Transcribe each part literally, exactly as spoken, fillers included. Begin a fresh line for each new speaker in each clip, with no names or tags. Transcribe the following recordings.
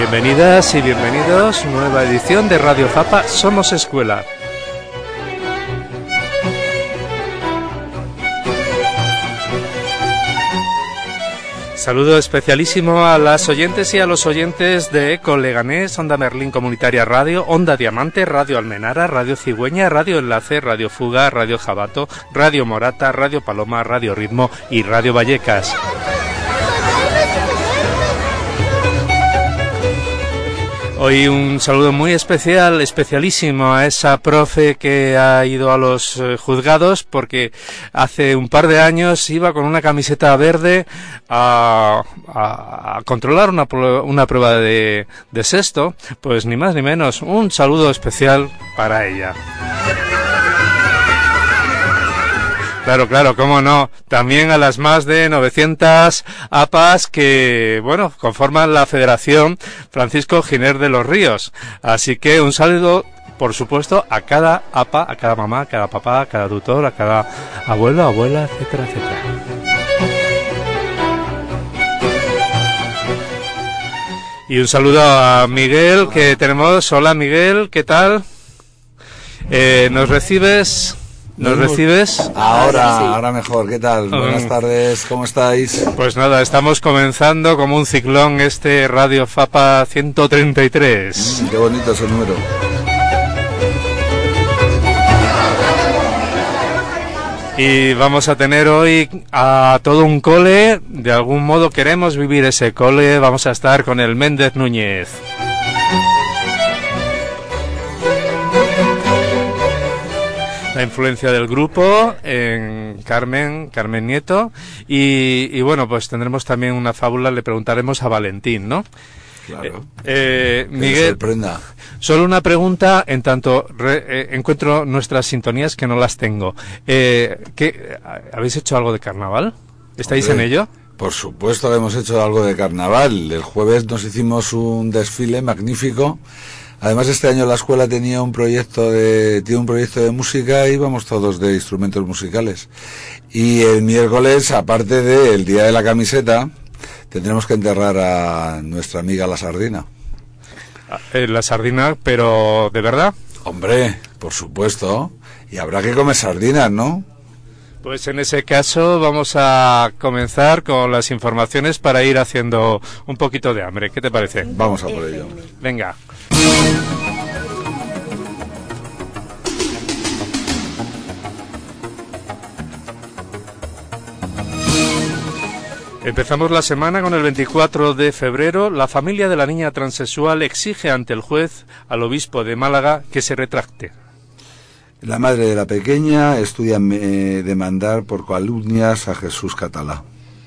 Bienvenidas y bienvenidos, nueva edición de Radio Fapa, Somos Escuela. Saludo especialísimo a las oyentes y a los oyentes de Eco Leganés, Onda Merlín Comunitaria Radio, Onda Diamante, Radio Almenara, Radio Cigüeña, Radio Enlace, Radio Fuga, Radio Jabato, Radio Morata, Radio Paloma, Radio Ritmo y Radio Vallecas. Hoy un saludo muy especial, especialísimo a esa profe que ha ido a los eh, juzgados porque hace un par de años iba con una camiseta verde a, a, a controlar una, una prueba de, de sexto, pues ni más ni menos, un saludo especial para ella. Claro, claro, cómo no. También a las más de novecientas A P As que, bueno, conforman la Federación Francisco Giner de los Ríos. Así que un saludo, por supuesto, a cada A P A, a cada mamá, a cada papá, a cada tutor, a cada abuelo, abuela, etcétera, etcétera. Y un saludo a Miguel, que tenemos. Hola, Miguel, ¿qué tal? Eh, ¿Nos recibes...? ¿Nos recibes?
Ahora, sí. Ahora mejor. ¿Qué tal? Um, Buenas tardes, ¿cómo estáis?
Pues nada, estamos comenzando como un ciclón este Radio Fapa ciento treinta y tres.
Mm, qué bonito ese número.
Y vamos a tener hoy a todo un cole, de algún modo queremos vivir ese cole, vamos a estar con el Méndez Núñez. La influencia del grupo en Carmen, Carmen Nieto, y, y bueno, pues tendremos también una fábula, le preguntaremos a Valentín, ¿no?
Claro.
Eh, eh, Miguel,
sorprenda.
Solo una pregunta, en tanto re, eh, encuentro nuestras sintonías que no las tengo. Eh, ¿qué, ¿Habéis hecho algo de carnaval? ¿Estáis Hombre, en ello?
Por supuesto que hemos hecho algo de carnaval. El jueves nos hicimos un desfile magnífico. Además, este año la escuela tenía un proyecto de tiene un proyecto de música y íbamos todos de instrumentos musicales. Y el miércoles, aparte del Día de la Camiseta, tendremos que enterrar a nuestra amiga la sardina.
Eh, la sardina, pero ¿de verdad?
Hombre, por supuesto. Y habrá que comer sardinas, ¿no?
Pues en ese caso vamos a comenzar con las informaciones para ir haciendo un poquito de hambre. ¿Qué te parece?
Vamos a por ello.
Venga. Empezamos la semana con el veinticuatro de febrero. La familia de la niña transexual exige ante el juez al obispo de Málaga que se retracte.
La madre de la pequeña estudia eh, demandar por calumnias a Jesús Catalá.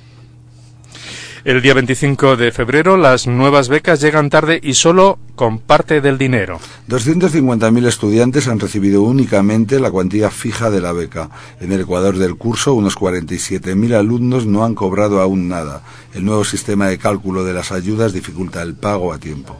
El día veinticinco de febrero las nuevas becas llegan tarde y solo con parte del dinero.
doscientos cincuenta mil estudiantes han recibido únicamente la cuantía fija de la beca. En el Ecuador del curso, unos cuarenta y siete mil alumnos no han cobrado aún nada. El nuevo sistema de cálculo de las ayudas dificulta el pago a tiempo.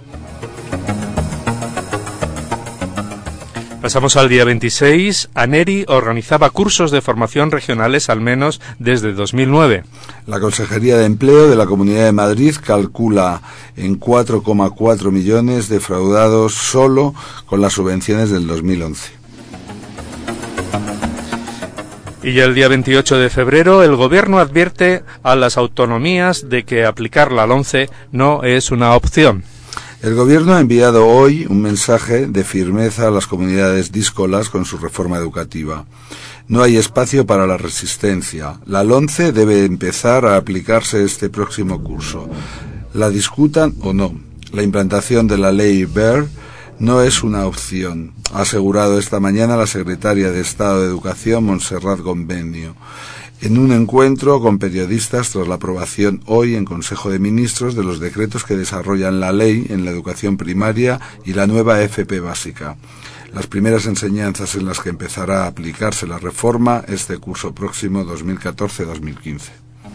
Pasamos al día veintiséis. ANERI organizaba cursos de formación regionales al menos desde dos mil nueve.
La Consejería de Empleo de la Comunidad de Madrid calcula en cuatro coma cuatro millones defraudados solo con las subvenciones del dos mil once.
Y el día veintiocho de febrero el Gobierno advierte a las autonomías de que aplicar la LOMCE no es una opción.
El Gobierno ha enviado hoy un mensaje de firmeza a las comunidades díscolas con su reforma educativa. No hay espacio para la resistencia. La LOMCE debe empezar a aplicarse este próximo curso. La discutan o no. La implantación de la ley Wert no es una opción, ha asegurado esta mañana la secretaria de Estado de Educación, Montserrat Convenio, en un encuentro con periodistas tras la aprobación hoy en Consejo de Ministros de los decretos que desarrollan la ley en la educación primaria y la nueva F P básica. Las primeras enseñanzas en las que empezará a aplicarse la reforma este curso próximo dos mil catorce dos mil quince.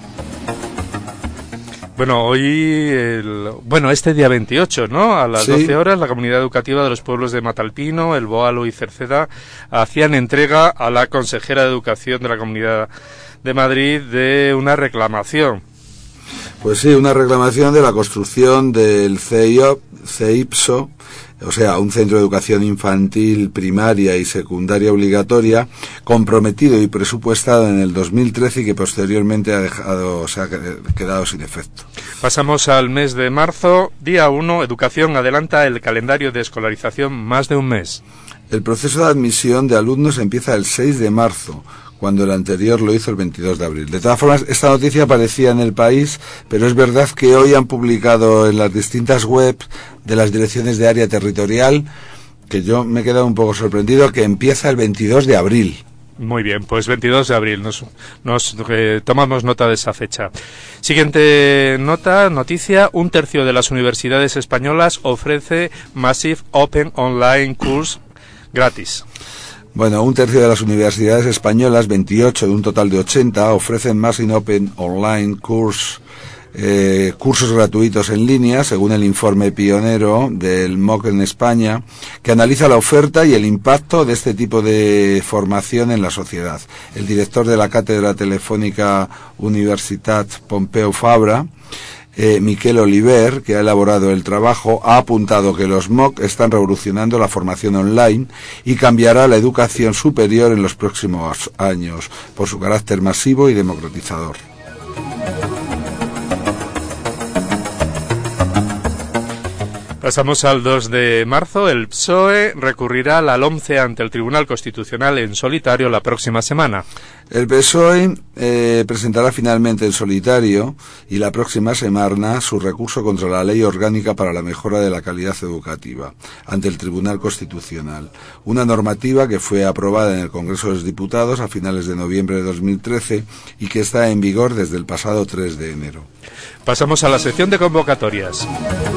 Bueno, hoy, el, bueno, este día veintiocho, ¿no? A las sí. doce horas, la comunidad educativa de los pueblos de Matalpino, El Boalo y Cerceda hacían entrega a la consejera de Educación de la Comunidad de Madrid de una reclamación.
Pues sí, una reclamación de la construcción del C I O, C I P S O, o sea, un centro de educación infantil, primaria y secundaria obligatoria, comprometido y presupuestado en el dos mil trece y que posteriormente ha dejado, o sea, ha quedado sin efecto.
Pasamos al mes de marzo. Día uno, Educación adelanta el calendario de escolarización más de un mes.
El proceso de admisión de alumnos empieza el seis de marzo, cuando el anterior lo hizo el veintidós de abril. De todas formas, esta noticia aparecía en El País, pero es verdad que hoy han publicado en las distintas webs de las direcciones de área territorial, que yo me he quedado un poco sorprendido, que empieza el veintidós de abril.
Muy bien, pues veintidós de abril, nos, nos eh, tomamos nota de esa fecha. Siguiente nota, noticia, un tercio de las universidades españolas ofrece Massive Open Online Course gratis.
Bueno, un tercio de las universidades españolas, veintiocho de un total de ochenta, ofrecen Massive Open Online Course, eh, cursos gratuitos en línea, según el informe pionero del M O C en España, que analiza la oferta y el impacto de este tipo de formación en la sociedad. El director de la Cátedra Telefónica Universitat Pompeu Fabra, Eh, Miquel Oliver, que ha elaborado el trabajo, ha apuntado que los M O C están revolucionando la formación online y cambiará la educación superior en los próximos años por su carácter masivo y democratizador.
Pasamos al dos de marzo. El P S O E recurrirá la LOMCE ante el Tribunal Constitucional en solitario la próxima semana.
El P S O E eh, presentará finalmente en solitario y la próxima semana su recurso contra la Ley Orgánica para la Mejora de la Calidad Educativa ante el Tribunal Constitucional, una normativa que fue aprobada en el Congreso de los Diputados a finales de noviembre de dos mil trece y que está en vigor desde el pasado tres de enero.
Pasamos a la sección de convocatorias.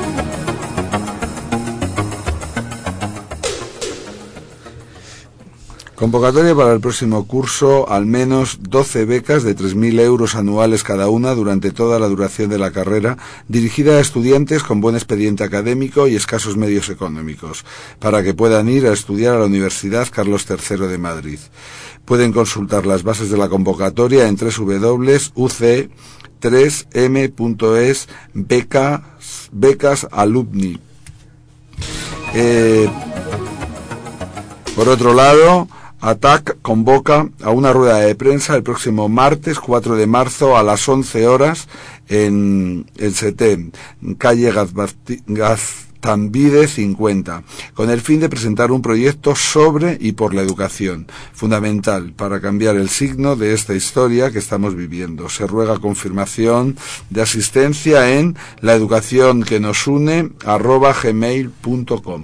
Convocatoria para el próximo curso, al menos doce becas de tres mil euros anuales cada una durante toda la duración de la carrera, dirigida a estudiantes con buen expediente académico y escasos medios económicos, para que puedan ir a estudiar a la Universidad Carlos tercero de Madrid. Pueden consultar las bases de la convocatoria en doble u doble u doble u punto u c tres m punto es becas, becas alumni. Eh, por otro lado, A T A C convoca a una rueda de prensa el próximo martes cuatro de marzo a las once horas en el SETEM, calle Gaztambide cincuenta, con el fin de presentar un proyecto sobre y por la educación, fundamental para cambiar el signo de esta historia que estamos viviendo. Se ruega confirmación de asistencia en laeducacionquenosune arroba gmail punto com.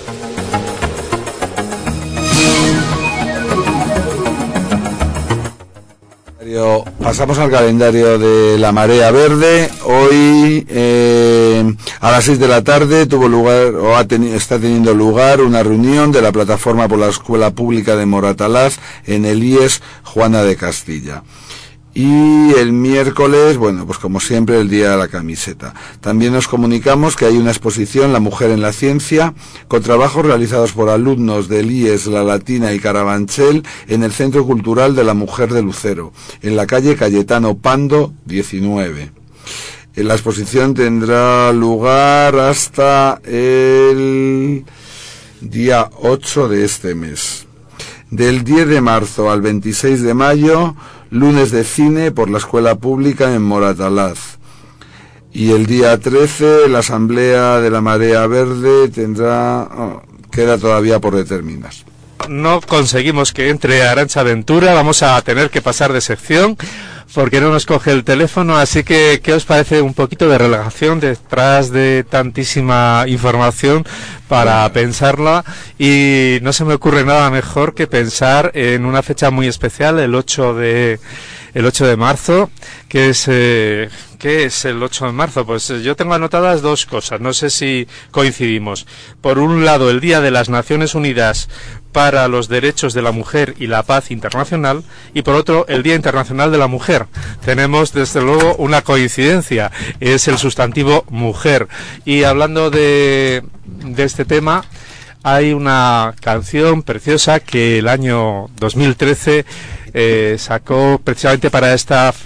Pasamos al calendario de la Marea Verde. Hoy eh, a las seis de la tarde tuvo lugar o ha teni- está teniendo lugar una reunión de la Plataforma por la Escuela Pública de Moratalaz en el I E S Juana de Castilla. Y el miércoles, bueno, pues como siempre, el Día de la Camiseta. También nos comunicamos que hay una exposición, La Mujer en la Ciencia, con trabajos realizados por alumnos del I E S, La Latina y Carabanchel en el Centro Cultural de la Mujer de Lucero, en la calle Cayetano Pando diecinueve. La exposición tendrá lugar hasta el día ocho de este mes. Del diez de marzo al veintiséis de mayo, lunes de cine por la Escuela Pública en Moratalaz. Y el día trece, la Asamblea de la Marea Verde tendrá... Oh, queda todavía por determinar.
No conseguimos que entre Arantxa Ventura, vamos a tener que pasar de sección porque no nos coge el teléfono, así que ¿qué os parece un poquito de relajación detrás de tantísima información para pensarla? Y no se me ocurre nada mejor que pensar en una fecha muy especial, el ocho de el ocho de marzo, que es eh, ¿qué es el ocho de marzo? Pues eh, yo tengo anotadas dos cosas, no sé si coincidimos. Por un lado, el Día de las Naciones Unidas para los Derechos de la Mujer y la Paz Internacional, y por otro, el Día Internacional de la Mujer. Tenemos, desde luego, una coincidencia, es el sustantivo mujer. Y hablando de, de este tema, hay una canción preciosa que el año dos mil trece eh, sacó precisamente para esta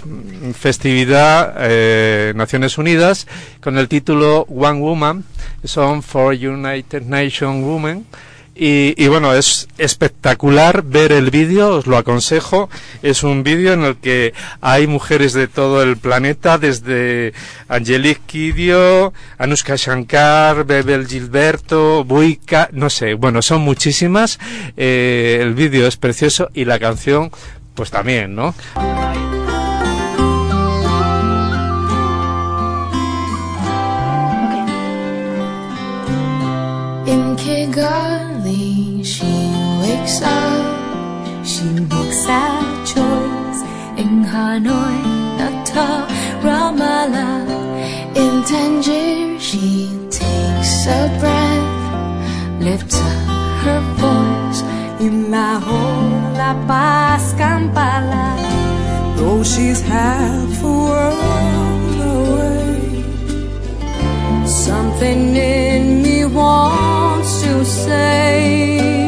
festividad eh, Naciones Unidas con el título One Woman, Song for United Nations Women. Y, y bueno, es espectacular ver el vídeo, os lo aconsejo. Es un vídeo en el que hay mujeres de todo el planeta, desde Angelique Kidjo, Anushka Shankar, Bebel Gilberto, Buika, no sé, bueno, son muchísimas. Eh, el vídeo es precioso y la canción, pues también, ¿no?
In Kigali, she wakes up, she makes that choice. In Hanoi, Natal, Ramallah, in Tangier, she takes a breath, lifts up her voice. In Lahore, La Paz, Kampala, though she's half a world away, something in me wants to say,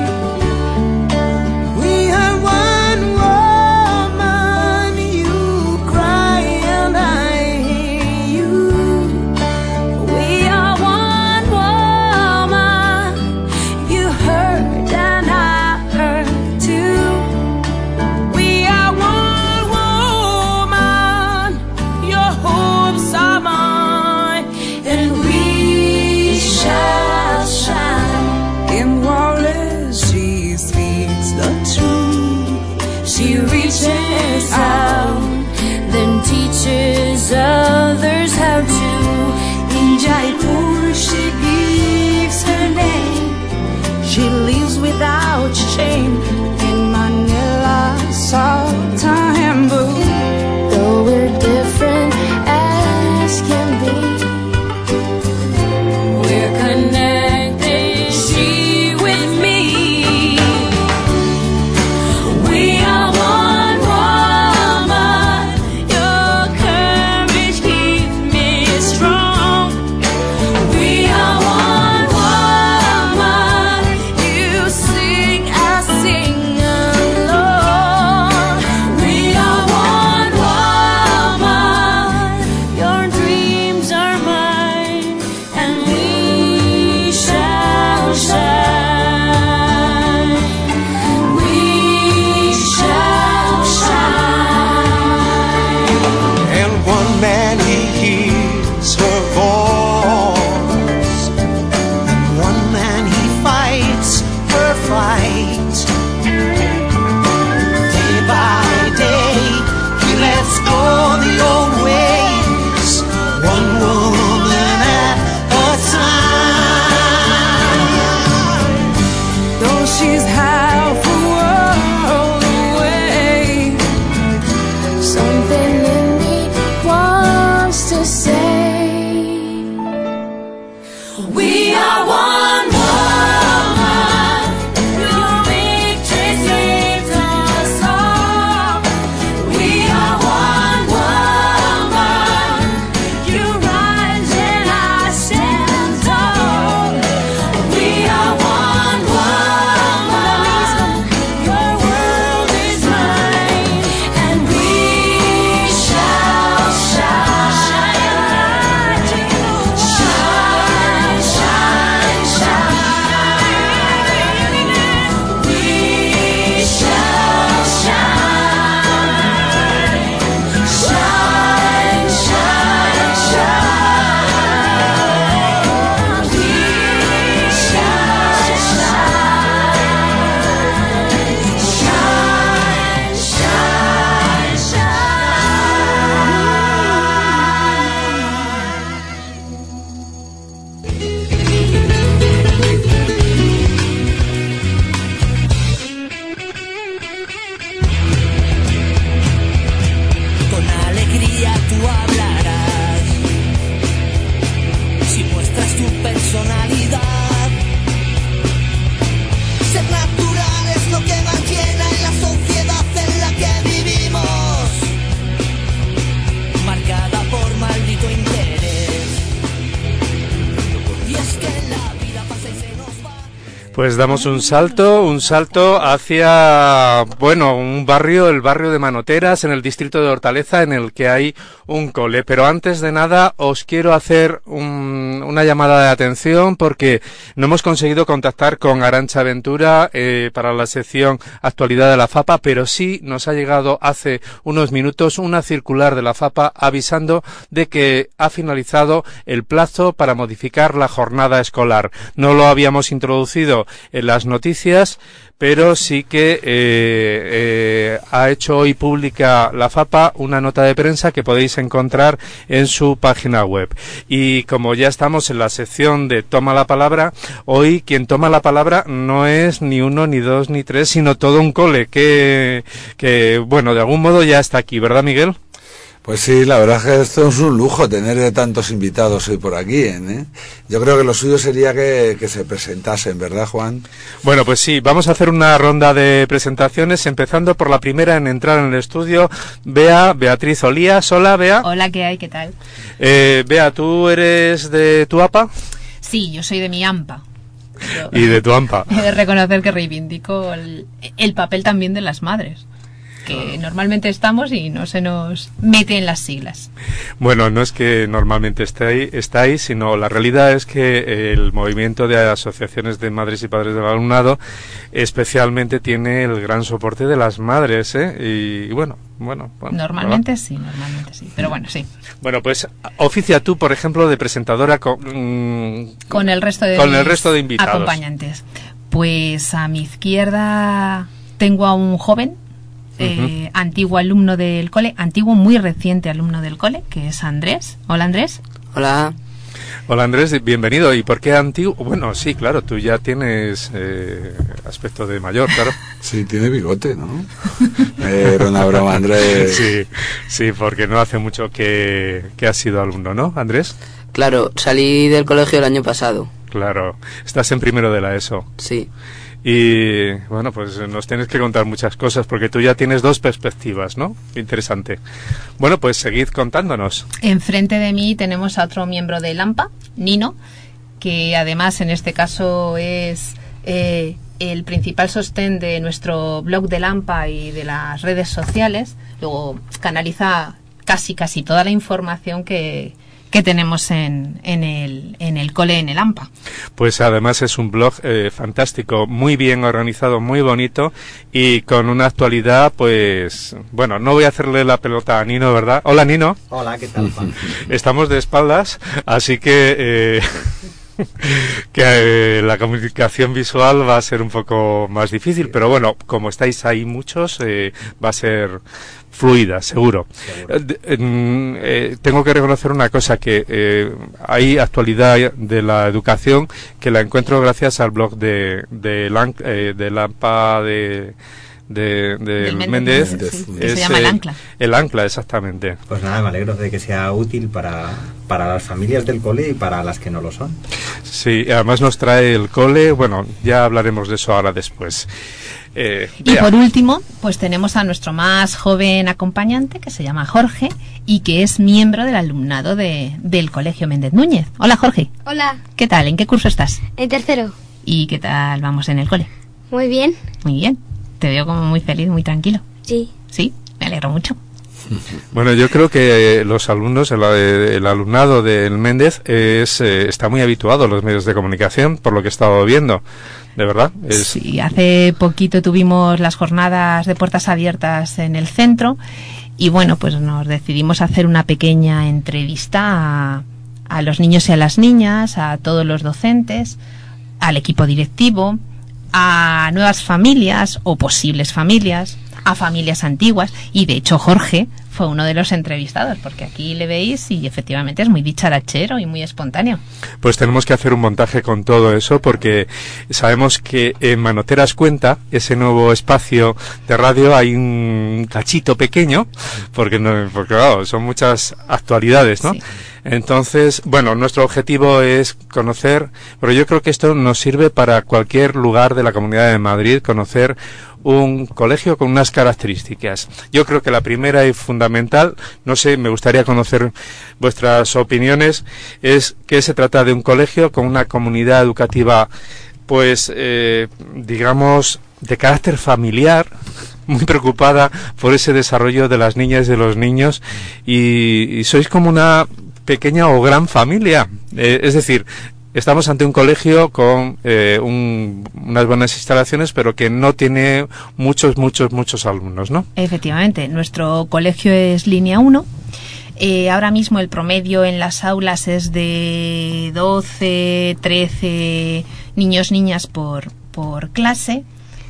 we are one woman, you cry and I hear you. We are one woman, you hurt and I hurt too. We are one woman, your hopes are mine, and we shall shine. In Wallace, she speaks the truth. She reaches out, then teaches others how to. In Jaipur, she gives her name. She lives without shame. In Manila, Sultan and Boo, though we're different as can be, we're connected, she with me. We are one woman, your courage keeps me strong. We are one woman, you sing, I sing
Pues damos un salto, un salto hacia, bueno, un barrio, el barrio de Manoteras, en el distrito de Hortaleza, en el que hay un cole. Pero antes de nada, os quiero hacer un, una llamada de atención porque no hemos conseguido contactar con Arantxa Ventura eh, para la sección Actualidad de la FAPA, pero sí nos ha llegado hace unos minutos una circular de la FAPA avisando de que ha finalizado el plazo para modificar la jornada escolar. No lo habíamos introducido en las noticias, pero sí que eh, eh, ha hecho hoy pública la FAPA una nota de prensa que podéis encontrar en su página web. Y como ya estamos en la sección de Toma la Palabra, hoy quien toma la palabra no es ni uno, ni dos, ni tres, sino todo un cole que, que bueno, de algún modo ya está aquí, ¿verdad, Miguel?
Pues sí, la verdad es que esto es un lujo tener tantos invitados hoy por aquí, ¿eh? Yo creo que lo suyo sería que, que se presentasen, ¿verdad, Juan?
Bueno, pues sí, vamos a hacer una ronda de presentaciones, empezando por la primera en entrar en el estudio, Bea, Beatriz Olías. Hola, Bea.
Hola, ¿qué hay? ¿Qué tal?
Eh, Bea, ¿tú eres de tu A P A?
Sí, yo soy de mi A M P A. Yo,
y de tu A M P A.
He de reconocer que reivindico el, el papel también de las madres, que normalmente estamos y no se nos mete en las siglas.
Bueno, no es que normalmente esté ahí, está ahí, sino la realidad es que el movimiento de asociaciones de madres y padres del alumnado especialmente tiene el gran soporte de las madres, ¿eh? Y, y bueno, bueno, bueno.
Normalmente
¿verdad?
sí, normalmente sí, pero bueno, sí.
Bueno, pues oficia tú, por ejemplo, de presentadora con, mmm,
con el resto de
con el resto de invitados.
Acompañantes. Pues a mi izquierda tengo a un joven Eh, uh-huh. antiguo alumno del cole, antiguo, muy reciente alumno del cole, que es Andrés. Hola, Andrés.
Hola.
Hola, Andrés, bienvenido. ¿Y por qué antiguo? Bueno, sí, claro, tú ya tienes eh, aspecto de mayor, claro.
Sí, tiene bigote, ¿no? Era una broma, Andrés.
Sí, sí, porque no hace mucho que, que has sido alumno, ¿no, Andrés?
Claro, salí del colegio el año pasado.
Claro, estás en primero de la ESO.
Sí.
Y bueno, pues nos tienes que contar muchas cosas porque tú ya tienes dos perspectivas, ¿no? Interesante. Bueno, pues seguid contándonos.
Enfrente de mí tenemos a otro miembro del A M P A, Nino, que además en este caso es eh, el principal sostén de nuestro blog del A M P A y de las redes sociales. Luego canaliza casi casi toda la información que que tenemos en, en, el, en el cole, en el A M P A.
Pues además es un blog eh, fantástico, muy bien organizado, muy bonito y con una actualidad, pues, bueno, no voy a hacerle la pelota a Nino, ¿verdad? Hola, Nino.
Hola, ¿qué tal, Juan?
Estamos de espaldas, así que... Eh, que eh, la comunicación visual va a ser un poco más difícil, pero bueno, como estáis ahí muchos, eh, va a ser fluida, seguro. Eh, eh, tengo que reconocer una cosa, que eh, hay actualidad de la educación que la encuentro gracias al blog de, de, eh, de la A M P A de... de, de
Méndez,
Méndez,
sí, que se llama el Ancla.
El Ancla, exactamente.
Pues nada, me alegro de que sea útil para, para las familias del cole y para las que no lo son.
Sí, además nos trae el cole, bueno, ya hablaremos de eso ahora después. Eh,
y por último, pues tenemos a nuestro más joven acompañante, que se llama Jorge, y que es miembro del alumnado de, del Colegio Méndez Núñez. Hola, Jorge.
Hola.
¿Qué tal? ¿En qué curso estás?
En tercero.
¿Y qué tal vamos en el cole?
Muy bien.
Muy bien. Te veo como muy feliz, muy tranquilo.
Sí.
Sí, me alegro mucho.
Bueno, yo creo que los alumnos, el, el alumnado del Méndez es, eh, está muy habituado a los medios de comunicación, por lo que he estado viendo. ¿De verdad? Es...
Sí, hace poquito tuvimos las jornadas de puertas abiertas en el centro y bueno, pues nos decidimos hacer una pequeña entrevista a, a los niños y a las niñas, a todos los docentes, al equipo directivo, a nuevas familias o posibles familias, a familias antiguas, y de hecho Jorge fue uno de los entrevistados, porque aquí le veis y efectivamente es muy dicharachero y muy espontáneo.
Pues tenemos que hacer un montaje con todo eso, porque sabemos que en Manoteras Cuenta, ese nuevo espacio de radio, hay un cachito pequeño, porque, no, porque claro, son muchas actualidades, ¿no?
Sí.
Entonces, bueno, nuestro objetivo es conocer, pero yo creo que esto nos sirve para cualquier lugar de la Comunidad de Madrid, conocer un colegio con unas características. Yo creo que la primera y fundamental, no sé, me gustaría conocer vuestras opiniones, es que se trata de un colegio con una comunidad educativa pues, eh, digamos, de carácter familiar, muy preocupada por ese desarrollo de las niñas y de los niños, y, y sois como una pequeña o gran familia, eh, es decir, estamos ante un colegio con eh, un, unas buenas instalaciones, pero que no tiene muchos, muchos, muchos alumnos, ¿no?
Efectivamente, nuestro colegio es línea uno. Eh, ahora mismo el promedio en las aulas es de doce, trece niños, niñas por, por clase.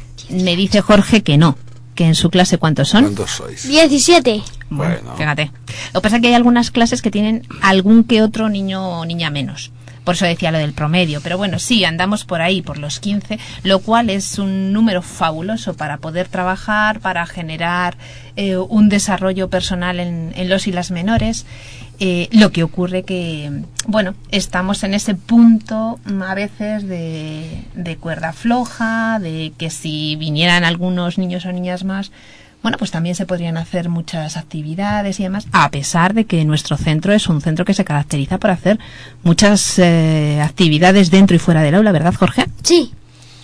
Me dice Jorge que no, que en su clase ¿cuántos son?
¿Cuántos sois?
diecisiete.
Bueno,
Bueno.
fíjate. Lo que pasa es que hay algunas clases que tienen algún que otro niño o niña menos. Por eso decía lo del promedio. Pero bueno, sí, andamos por ahí, por los quince, lo cual es un número fabuloso para poder trabajar, para generar eh, un desarrollo personal en, en los y las menores. Eh, lo que ocurre que, bueno, estamos en ese punto a veces de, de cuerda floja, de que si vinieran algunos niños o niñas más, bueno, pues también se podrían hacer muchas actividades y demás, a pesar de que nuestro centro es un centro que se caracteriza por hacer muchas eh, actividades dentro y fuera del aula, ¿verdad, Jorge?
Sí.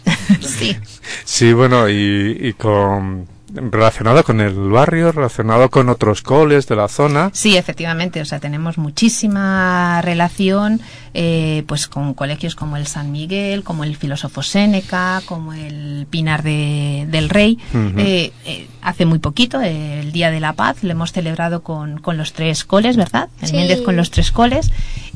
Sí.
Sí, bueno, y, y con relacionado con el barrio, relacionado con otros coles de la zona.
Sí, efectivamente, o sea, tenemos muchísima relación eh, pues con colegios como el San Miguel, como el Filósofo Séneca, como el Pinar de, del Rey.
Uh-huh.
eh, eh, hace muy poquito, eh, el Día de la Paz, lo hemos celebrado con, con los tres coles, ¿verdad? El
Sí.
Méndez con los tres coles.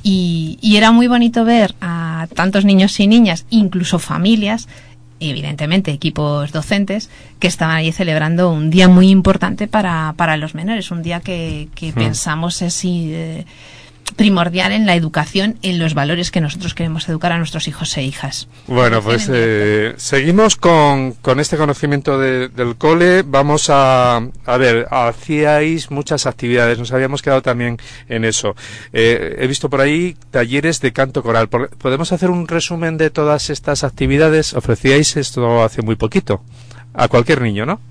Y, y era muy bonito ver a tantos niños y niñas, incluso familias, y evidentemente equipos docentes, que estaban allí celebrando un día muy importante para, para los menores, un día que, que
Mm.
pensamos es eh, primordial en la educación, en los valores que nosotros queremos educar a nuestros hijos e hijas.
Bueno, pues eh, seguimos con, con este conocimiento de, del cole. Vamos a, a ver, hacíais muchas actividades, nos habíamos quedado también en eso. Eh, he visto por ahí talleres de canto coral. Por- ¿Podemos hacer un resumen de todas estas actividades? Ofrecíais esto hace muy poquito, a cualquier niño, ¿no?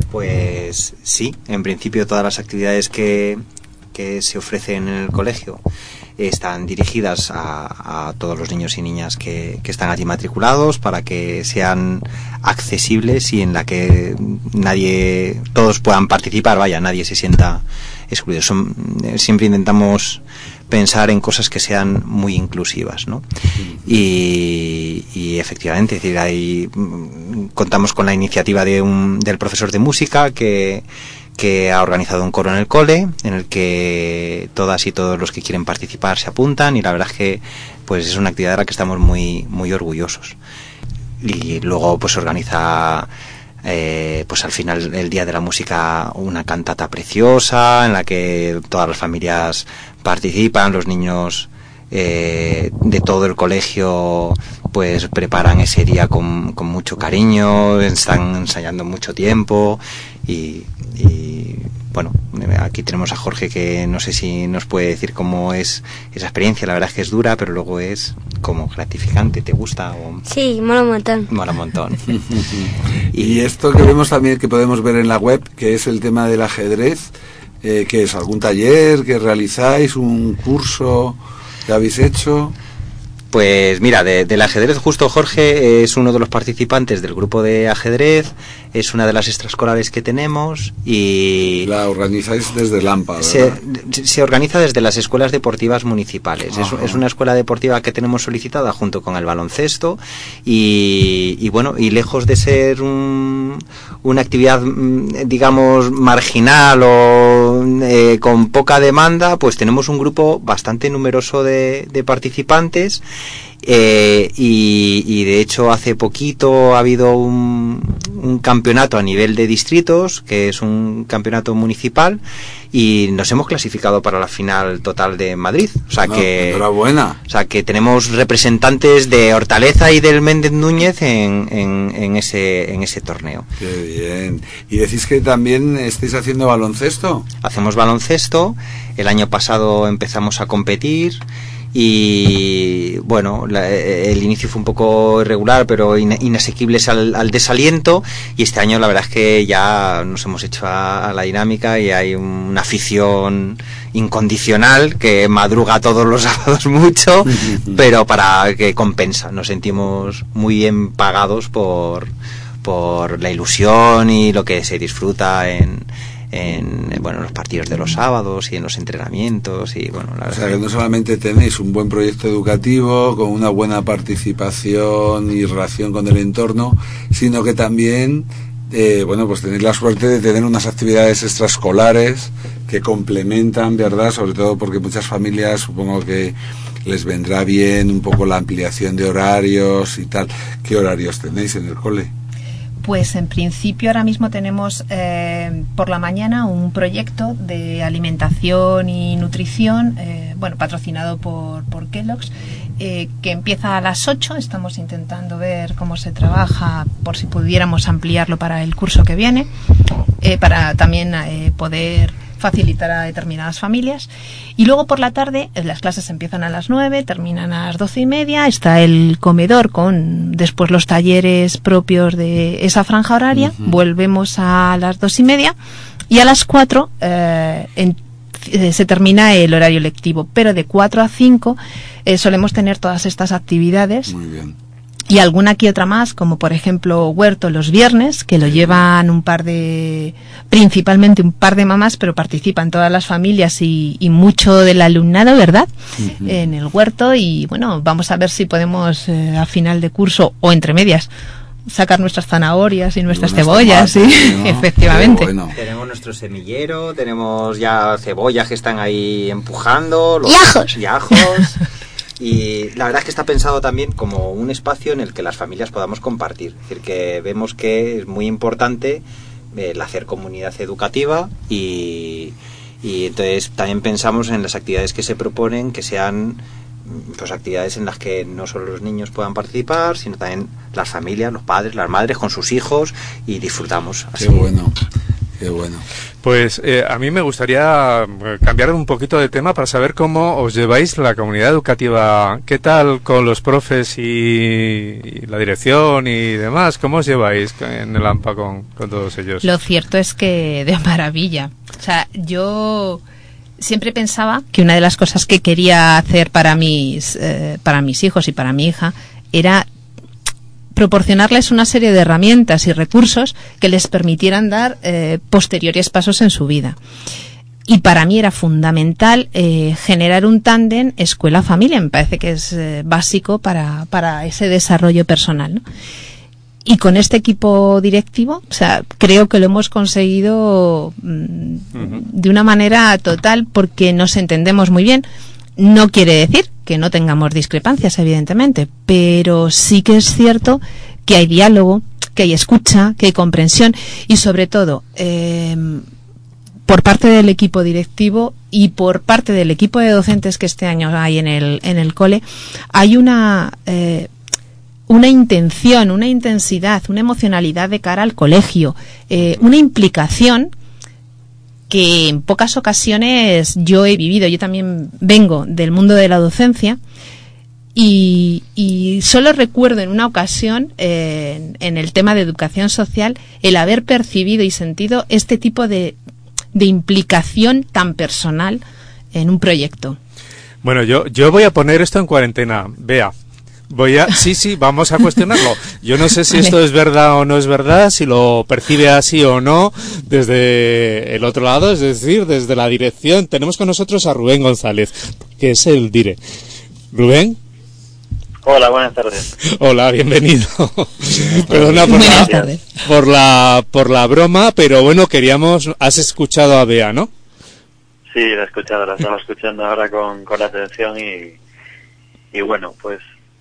Pues sí, en principio todas las actividades que, que se ofrecen en el colegio están dirigidas a, a todos los niños y niñas que, que están allí matriculados para que sean accesibles y en la que nadie, todos puedan participar, vaya, nadie se sienta excluido. Son, eh, siempre intentamos pensar en cosas que sean muy inclusivas, ¿no? Y, y efectivamente, es decir, ahí mm, contamos con la iniciativa de un, del profesor de música que que ha organizado un coro en el cole, en el que todas y todos los que quieren participar se apuntan, y la verdad es que pues es una actividad de la que estamos muy muy orgullosos. Y luego pues se organiza eh, pues al final el día de la música una cantata preciosa en la que todas las familias participan, los niños eh, de todo el colegio pues preparan ese día con, con mucho cariño, están ensayando mucho tiempo y, y bueno, aquí tenemos a Jorge que no sé si nos puede decir cómo es esa experiencia. La verdad es que es dura, pero luego es como gratificante. ¿Te gusta? O...
Sí, mola un montón.
Mola un montón.
Y esto que vemos también, que podemos ver en la web, que es el tema del ajedrez, eh, que es algún taller que realizáis, un curso que habéis hecho.
Pues mira, de, del ajedrez, justo Jorge es uno de los participantes del grupo de ajedrez, es una de las extraescolares que tenemos y...
La organizáis desde el AMPA, ¿verdad?
Se, se organiza desde las escuelas deportivas municipales. Es, es una escuela deportiva que tenemos solicitada junto con el baloncesto y, y bueno, y lejos de ser un, una actividad, digamos, marginal o eh, con poca demanda, pues tenemos un grupo bastante numeroso de, de participantes. Eh, y, y de hecho hace poquito ha habido un, un campeonato a nivel de distritos, que es un campeonato municipal, y nos hemos clasificado para la final total de Madrid. O sea
No,
que
enhorabuena.
O sea que tenemos representantes de Hortaleza y del Méndez Núñez en, en, en ese en ese torneo.
Qué bien. Y decís que también estáis haciendo baloncesto.
Hacemos baloncesto. El año pasado empezamos a competir. y bueno, la, el inicio fue un poco irregular, pero in, inasequibles al, al desaliento, y este año la verdad es que ya nos hemos hecho a, a la dinámica y hay una afición incondicional que madruga todos los sábados mucho, pero para que compensa, nos sentimos muy bien pagados por, por la ilusión y lo que se disfruta en en bueno en los partidos de los sábados y en los entrenamientos, y bueno, la
o sea que no solamente tenéis un buen proyecto educativo con una buena participación y relación con el entorno, sino que también eh, bueno pues tenéis la suerte de tener unas actividades extraescolares que complementan, ¿verdad? Sobre todo porque muchas familias supongo que les vendrá bien un poco la ampliación de horarios y tal. ¿Qué horarios tenéis en el cole?
Pues en principio ahora mismo tenemos eh, por la mañana un proyecto de alimentación y nutrición, eh, bueno, patrocinado por, por Kellogg's, eh, que empieza a las ocho. Estamos intentando ver cómo se trabaja, por si pudiéramos ampliarlo para el curso que viene, eh, para también eh, poder facilitar a determinadas familias. Y luego por la tarde las clases empiezan a las nueve, terminan a las doce y media, está el comedor con después los talleres propios de esa franja horaria. Uh-huh. Volvemos a las dos y media y a las cuatro eh, en, eh, se termina el horario lectivo, pero de cuatro a cinco eh, solemos tener todas estas actividades.
Muy bien.
Y alguna que otra más, como por ejemplo huerto los viernes, que lo llevan un par de, principalmente un par de mamás, pero participan todas las familias y, y mucho del alumnado, ¿verdad? Uh-huh. En el huerto, y bueno, vamos a ver si podemos eh, a final de curso o entre medias sacar nuestras zanahorias y nuestras cebollas, tomates, sí, ¿no? Efectivamente.
Bueno. Tenemos nuestro semillero, tenemos ya cebollas que están ahí empujando, los
y ajos.
Y ajos. Y la verdad es que está pensado también como un espacio en el que las familias podamos compartir. Es decir, que vemos que es muy importante el hacer comunidad educativa, y, y entonces también pensamos en las actividades que se proponen que sean pues actividades en las que no solo los niños puedan participar, sino también las familias, los padres, las madres con sus hijos, y disfrutamos. Así.
Qué bueno. Qué bueno.
Pues eh, a mí me gustaría cambiar un poquito de tema para saber cómo os lleváis la comunidad educativa. ¿Qué tal con los profes y, y la dirección y demás? ¿Cómo os lleváis en el AMPA con, con todos ellos?
Lo cierto es que de maravilla. O sea, yo siempre pensaba que una de las cosas que quería hacer para mis, eh, para mis hijos y para mi hija era proporcionarles una serie de herramientas y recursos que les permitieran dar eh, posteriores pasos en su vida. Y para mí era fundamental eh, generar un tándem escuela-familia. Me parece que es eh, básico para, para ese desarrollo personal, ¿no? Y con este equipo directivo, o sea, creo que lo hemos conseguido mm, uh-huh. de una manera total, porque nos entendemos muy bien. No quiere decir que no tengamos discrepancias, evidentemente, pero sí que es cierto que hay diálogo, que hay escucha, que hay comprensión, y sobre todo eh, por parte del equipo directivo y por parte del equipo de docentes que este año hay en el en el cole, hay una eh, una intención, una intensidad, una emocionalidad de cara al colegio, eh, una implicación que en pocas ocasiones yo he vivido. Yo también vengo del mundo de la docencia, y, y solo recuerdo en una ocasión, eh, en, en el tema de educación social, el haber percibido y sentido este tipo de, de implicación tan personal en un proyecto.
Bueno, yo, yo voy a poner esto en cuarentena. Bea. Voy a, sí, sí, vamos a cuestionarlo. Yo no sé si esto es verdad o no es verdad, si lo percibe así o no desde el otro lado, es decir, desde la dirección. Tenemos con nosotros a Rubén González, que es el dire. Rubén.
Hola, buenas tardes.
Hola, bienvenido. Perdona por la, por la por la broma, pero bueno, queríamos, has escuchado a Bea, ¿no?
Sí, la he escuchado, la estaba escuchando ahora con, con atención, y, y bueno, pues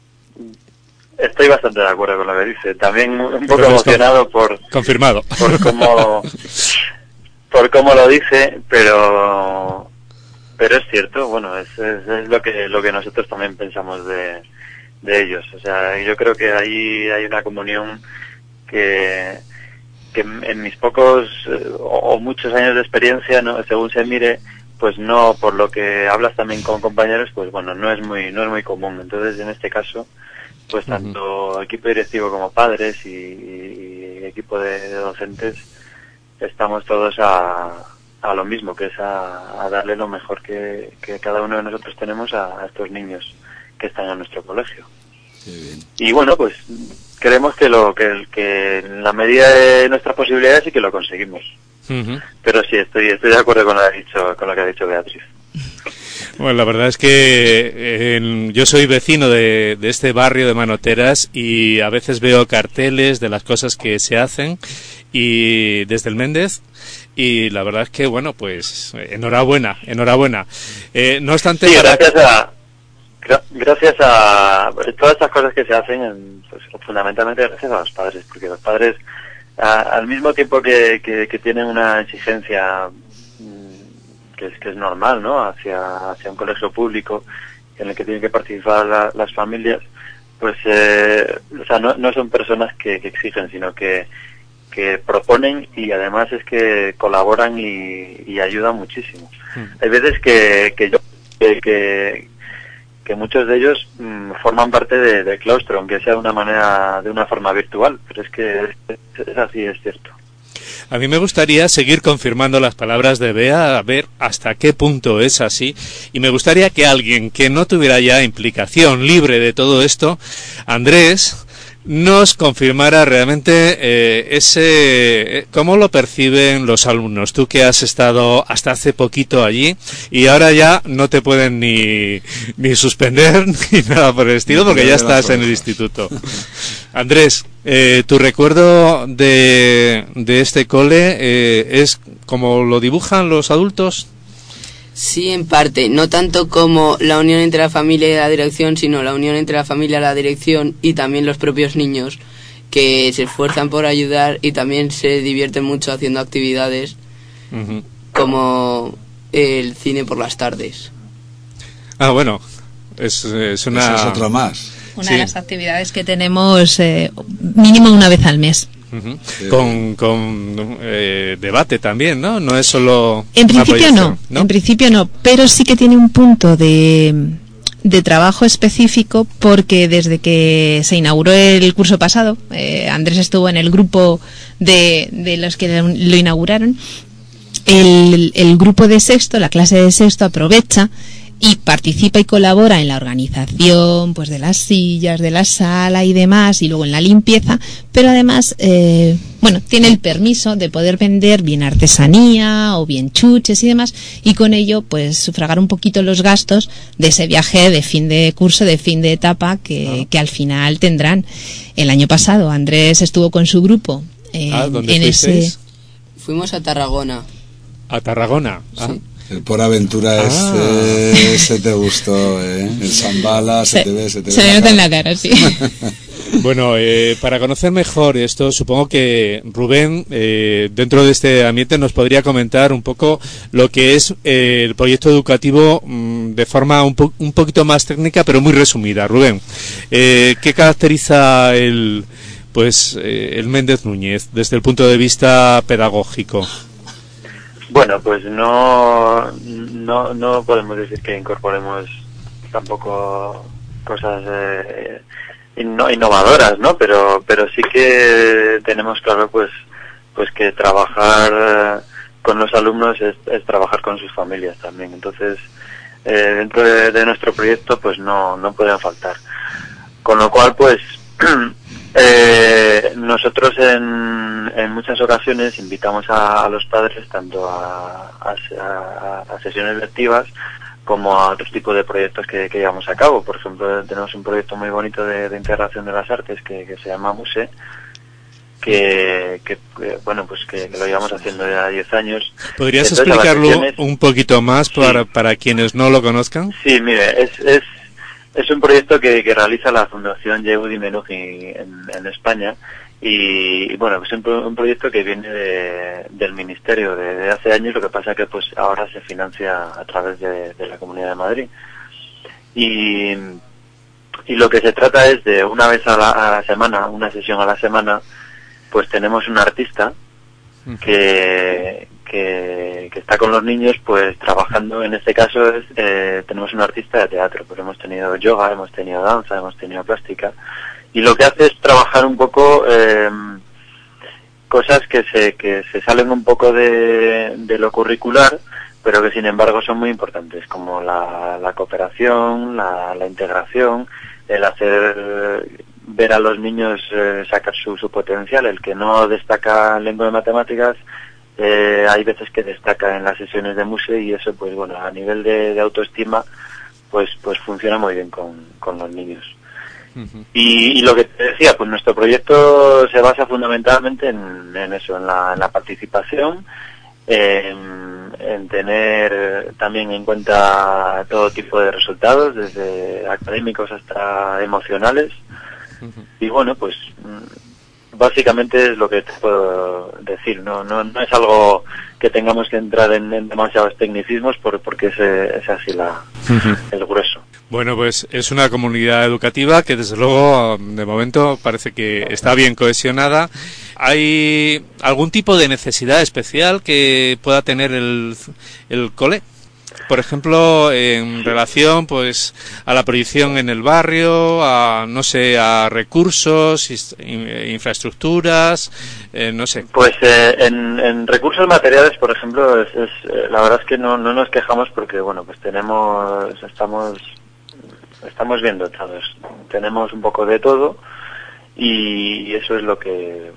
estoy bastante de acuerdo con lo que dice. También un poco emocionado por
confirmado
por cómo por cómo lo dice, pero pero es cierto. Bueno, es, es, es lo que lo que nosotros también pensamos de de ellos. O sea, yo creo que ahí hay una comunión que que en mis pocos o muchos años de experiencia, ¿no?, según se mire, pues no, por lo que hablas también con compañeros, pues bueno, no es muy no es muy común. Entonces, en este caso, pues tanto uh-huh. equipo directivo como padres y, y, y equipo de, de docentes estamos todos a, a lo mismo, que es a, a darle lo mejor que, que cada uno de nosotros tenemos a, a estos niños que están en nuestro colegio.
Qué bien.
Y bueno, pues creemos que lo que, que en la medida de nuestras posibilidades sí que lo conseguimos. Uh-huh. Pero sí, estoy estoy de acuerdo con lo que ha dicho, con lo que ha dicho Beatriz.
Bueno, la verdad es que eh, yo soy vecino de, de este barrio de Manoteras y a veces veo carteles de las cosas que se hacen y desde el Méndez, y la verdad es que, bueno, pues enhorabuena, enhorabuena. Eh, no obstante...
Sí,
para...
gracias a... Gracias a todas estas cosas que se hacen, pues fundamentalmente gracias a los padres, porque los padres, a, al mismo tiempo que, que, que tienen una exigencia que es, que es normal, ¿no?, hacia, hacia un colegio público en el que tienen que participar la, las familias, pues, eh, o sea, no, no son personas que, que exigen, sino que, que proponen, y además es que colaboran y, y ayudan muchísimo. Mm. Hay veces que, que yo, que, que que muchos de ellos mmm, forman parte de, de claustro, aunque sea de una manera, de una forma virtual, pero es que es, es así, es cierto.
A mí me gustaría seguir confirmando las palabras de Bea, a ver hasta qué punto es así, y me gustaría que alguien que no tuviera ya implicación libre de todo esto, Andrés, nos confirmara realmente eh, ese eh, cómo lo perciben los alumnos. Tú que has estado hasta hace poquito allí y ahora ya no te pueden ni ni suspender ni nada por el estilo porque ya estás en el instituto. Andrés, eh, tu recuerdo de de este cole eh, es como lo dibujan los adultos.
Sí, en parte, no tanto como la unión entre la familia y la dirección, sino la unión entre la familia y la dirección y también los propios niños, que se esfuerzan por ayudar y también se divierten mucho haciendo actividades uh-huh. como el cine por las tardes.
Ah, bueno, es, es una...
Eso es otra más.
Una
sí.
de las actividades que tenemos eh, mínimo una vez al mes.
Uh-huh. Sí. Con, con eh, debate también, ¿no? No es solo...
En principio no, no, en principio no, pero sí que tiene un punto de, de trabajo específico porque desde que se inauguró el curso pasado, eh, Andrés estuvo en el grupo de, de los que lo inauguraron, el, el grupo de sexto, la clase de sexto aprovecha y participa y colabora en la organización pues de las sillas, de la sala y demás, y luego en la limpieza, pero además eh, bueno, tiene el permiso de poder vender bien artesanía o bien chuches y demás, y con ello pues sufragar un poquito los gastos de ese viaje de fin de curso, de fin de etapa que, ah. que al final tendrán. El año pasado Andrés estuvo con su grupo eh,
ah, ¿dónde
en ese...
Fuimos a Tarragona.
¿A Tarragona?
Sí.
Ah.
El Por Aventura ah. ese, ese te gustó, ¿eh? El Zambala, se, se te ve, se te ve.
Se me nota en la cara, sí.
Bueno, eh, para conocer mejor esto, supongo que Rubén, eh, dentro de este ambiente, nos podría comentar un poco lo que es eh, el proyecto educativo mmm, de forma un, po- un poquito más técnica, pero muy resumida. Rubén, eh, ¿qué caracteriza el, pues, eh, el Méndez Núñez desde el punto de vista pedagógico?
Bueno, pues no, no, no podemos decir que incorporemos tampoco cosas eh, inno, innovadoras, ¿no? Pero, pero sí que tenemos claro, pues, pues que trabajar con los alumnos es, es trabajar con sus familias también. Entonces, eh, dentro de, de nuestro proyecto, pues no, no pueden faltar. Con lo cual, pues, Eh, nosotros en, en muchas ocasiones invitamos a, a los padres tanto a, a, a, a sesiones lectivas como a otros tipos de proyectos que, que llevamos a cabo. Por ejemplo, tenemos un proyecto muy bonito de, de integración de las artes que, que se llama Muse, que, que, que bueno, pues que, que lo llevamos haciendo ya diez años.
¿Podrías
Entonces,
explicarlo
sesiones,
un poquito más para, sí. para quienes no lo conozcan?
Sí, mire, es... es Es un proyecto que, que realiza la Fundación Yehudi Menuhin en, en España y, y bueno, es un, un proyecto que viene de, del Ministerio de, de hace años, lo que pasa que pues ahora se financia a través de, de la Comunidad de Madrid. Y, y lo que se trata es de una vez a la, a la semana, una sesión a la semana, pues tenemos un artista que, que, que está con los niños, pues trabajando, en este caso es, eh, tenemos un artista de teatro, pues hemos tenido yoga, hemos tenido danza, hemos tenido plástica, y lo que hace es trabajar un poco eh, cosas que se, que se salen un poco de, de lo curricular, pero que sin embargo son muy importantes, como la, la cooperación, la, la integración, el hacer ver a los niños eh, sacar su, su potencial. El que no destaca en lengua de matemáticas, eh, hay veces que destaca en las sesiones de muse, y eso, pues bueno, a nivel de, de autoestima, pues pues funciona muy bien con, con los niños. Uh-huh. y, y lo que te decía, pues nuestro proyecto se basa fundamentalmente en, en eso, en la, en la participación, en, en tener también en cuenta todo tipo de resultados, desde académicos hasta emocionales. Uh-huh. Y bueno, pues básicamente es lo que te puedo decir. No no, no es algo que tengamos que entrar en, en demasiados tecnicismos, por, porque es, es así la, uh-huh. el grueso.
Bueno, pues es una comunidad educativa que desde luego de momento parece que está bien cohesionada. ¿Hay algún tipo de necesidad especial que pueda tener el, el cole? Por ejemplo, en relación pues a la proyección en el barrio, a no sé, a recursos, infraestructuras, eh, no sé.
Pues eh, en, en recursos materiales, por ejemplo, es, es, la verdad es que no, no nos quejamos porque, bueno, pues tenemos, estamos, estamos bien dotados. Tenemos un poco de todo y eso es lo que,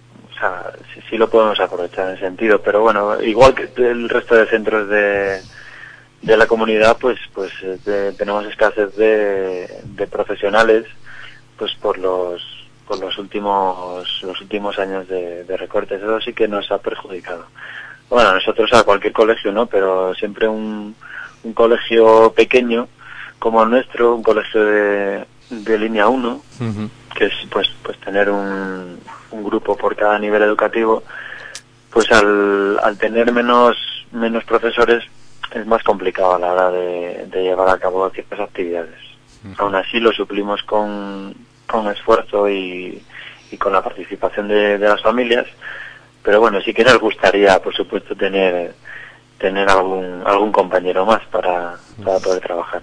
o sea, sí, sí lo podemos aprovechar en ese sentido. Pero bueno, igual que el resto de centros de de la comunidad, pues pues de, tenemos escasez de, de profesionales, pues por los por los últimos los últimos años de, de recortes. Eso sí que nos ha perjudicado. Bueno, nosotros a cualquier colegio, ¿no? Pero siempre un, un colegio pequeño como el nuestro, un colegio de, de línea uno, uh-huh. que es pues pues tener un, un grupo por cada nivel educativo, pues al, al tener menos menos profesores es más complicado a la hora de, de llevar a cabo ciertas actividades. Uh-huh. Aún así lo suplimos con, con esfuerzo y, y con la participación de, de las familias, pero bueno, sí que nos gustaría, por supuesto, tener tener algún algún compañero más para, para poder trabajar.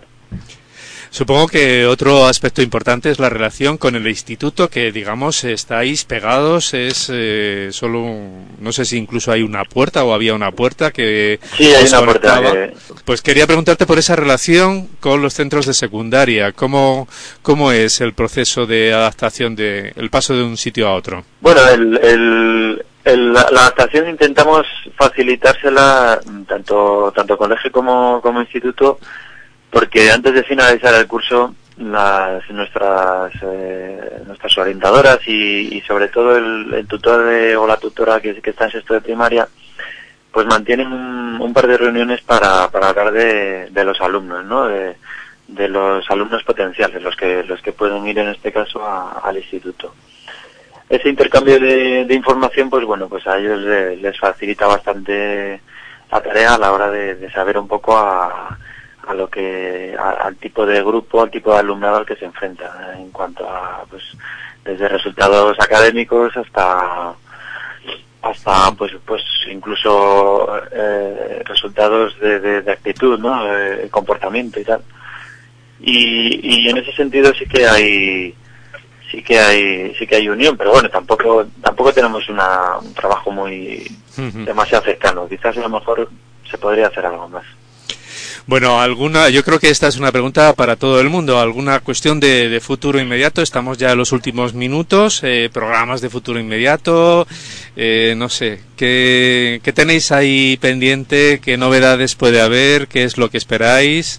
Supongo que otro aspecto importante es la relación con el instituto, que digamos estáis pegados, es eh, solo, un, no sé si incluso hay una puerta o había una puerta que
sí, hay una puerta que...
Pues quería preguntarte por esa relación con los centros de secundaria, ¿cómo, cómo es el proceso de adaptación, de el paso de un sitio a otro?
Bueno, el, el, el, la, la adaptación intentamos facilitársela tanto tanto colegio como, como instituto, porque antes de finalizar el curso, las, nuestras eh, nuestras orientadoras y, y sobre todo el, el tutor de, o la tutora que, que está en sexto de primaria, pues mantienen un, un par de reuniones para, para hablar de, de los alumnos, ¿no? De, de los alumnos potenciales, los que los que pueden ir en este caso a, al instituto. Ese intercambio de, de información, pues bueno, pues a ellos les, les facilita bastante la tarea a la hora de, de saber un poco a a lo que a, al tipo de grupo, al tipo de alumnado al que se enfrenta, en cuanto a pues desde resultados académicos hasta hasta pues pues incluso eh, resultados de, de, de actitud, ¿no? De comportamiento y tal. Y, y en ese sentido sí que hay sí que hay sí que hay unión, pero bueno, tampoco tampoco tenemos una, un trabajo muy uh-huh. demasiado cercano. Quizás a lo mejor se podría hacer algo más.
Bueno, alguna, yo creo que esta es una pregunta para todo el mundo. ¿Alguna cuestión de, de futuro inmediato? Estamos ya en los últimos minutos, eh, programas de futuro inmediato, eh, no sé, ¿qué, ¿qué tenéis ahí pendiente? ¿Qué novedades puede haber? ¿Qué es lo que esperáis?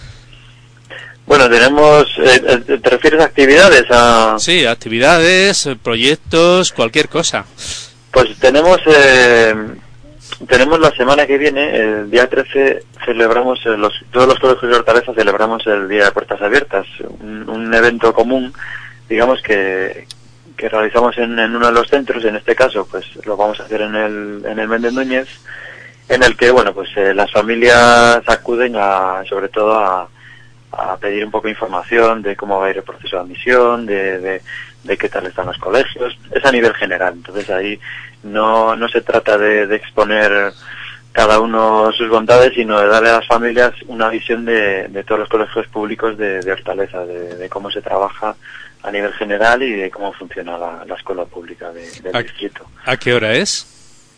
Bueno, tenemos, eh, ¿te refieres a actividades? A...
Sí, actividades, proyectos, cualquier cosa.
Pues tenemos... Eh... Tenemos la semana que viene, el día trece, celebramos, los, todos los colegios de Hortaleza celebramos el Día de Puertas Abiertas, un, un evento común, digamos, que, que realizamos en, en uno de los centros. En este caso, pues lo vamos a hacer en el, en el Méndez Núñez, en el que, bueno, pues eh, las familias acuden a, sobre todo a, a pedir un poco de información de cómo va a ir el proceso de admisión, de, de, de qué tal están los colegios. Es a nivel general, entonces ahí no no se trata de, de exponer cada uno sus bondades, sino de darle a las familias una visión de, de todos los colegios públicos de, de Hortaleza, de, de cómo se trabaja a nivel general y de cómo funciona la, la escuela pública de, del
¿A,
distrito.
¿A qué hora es?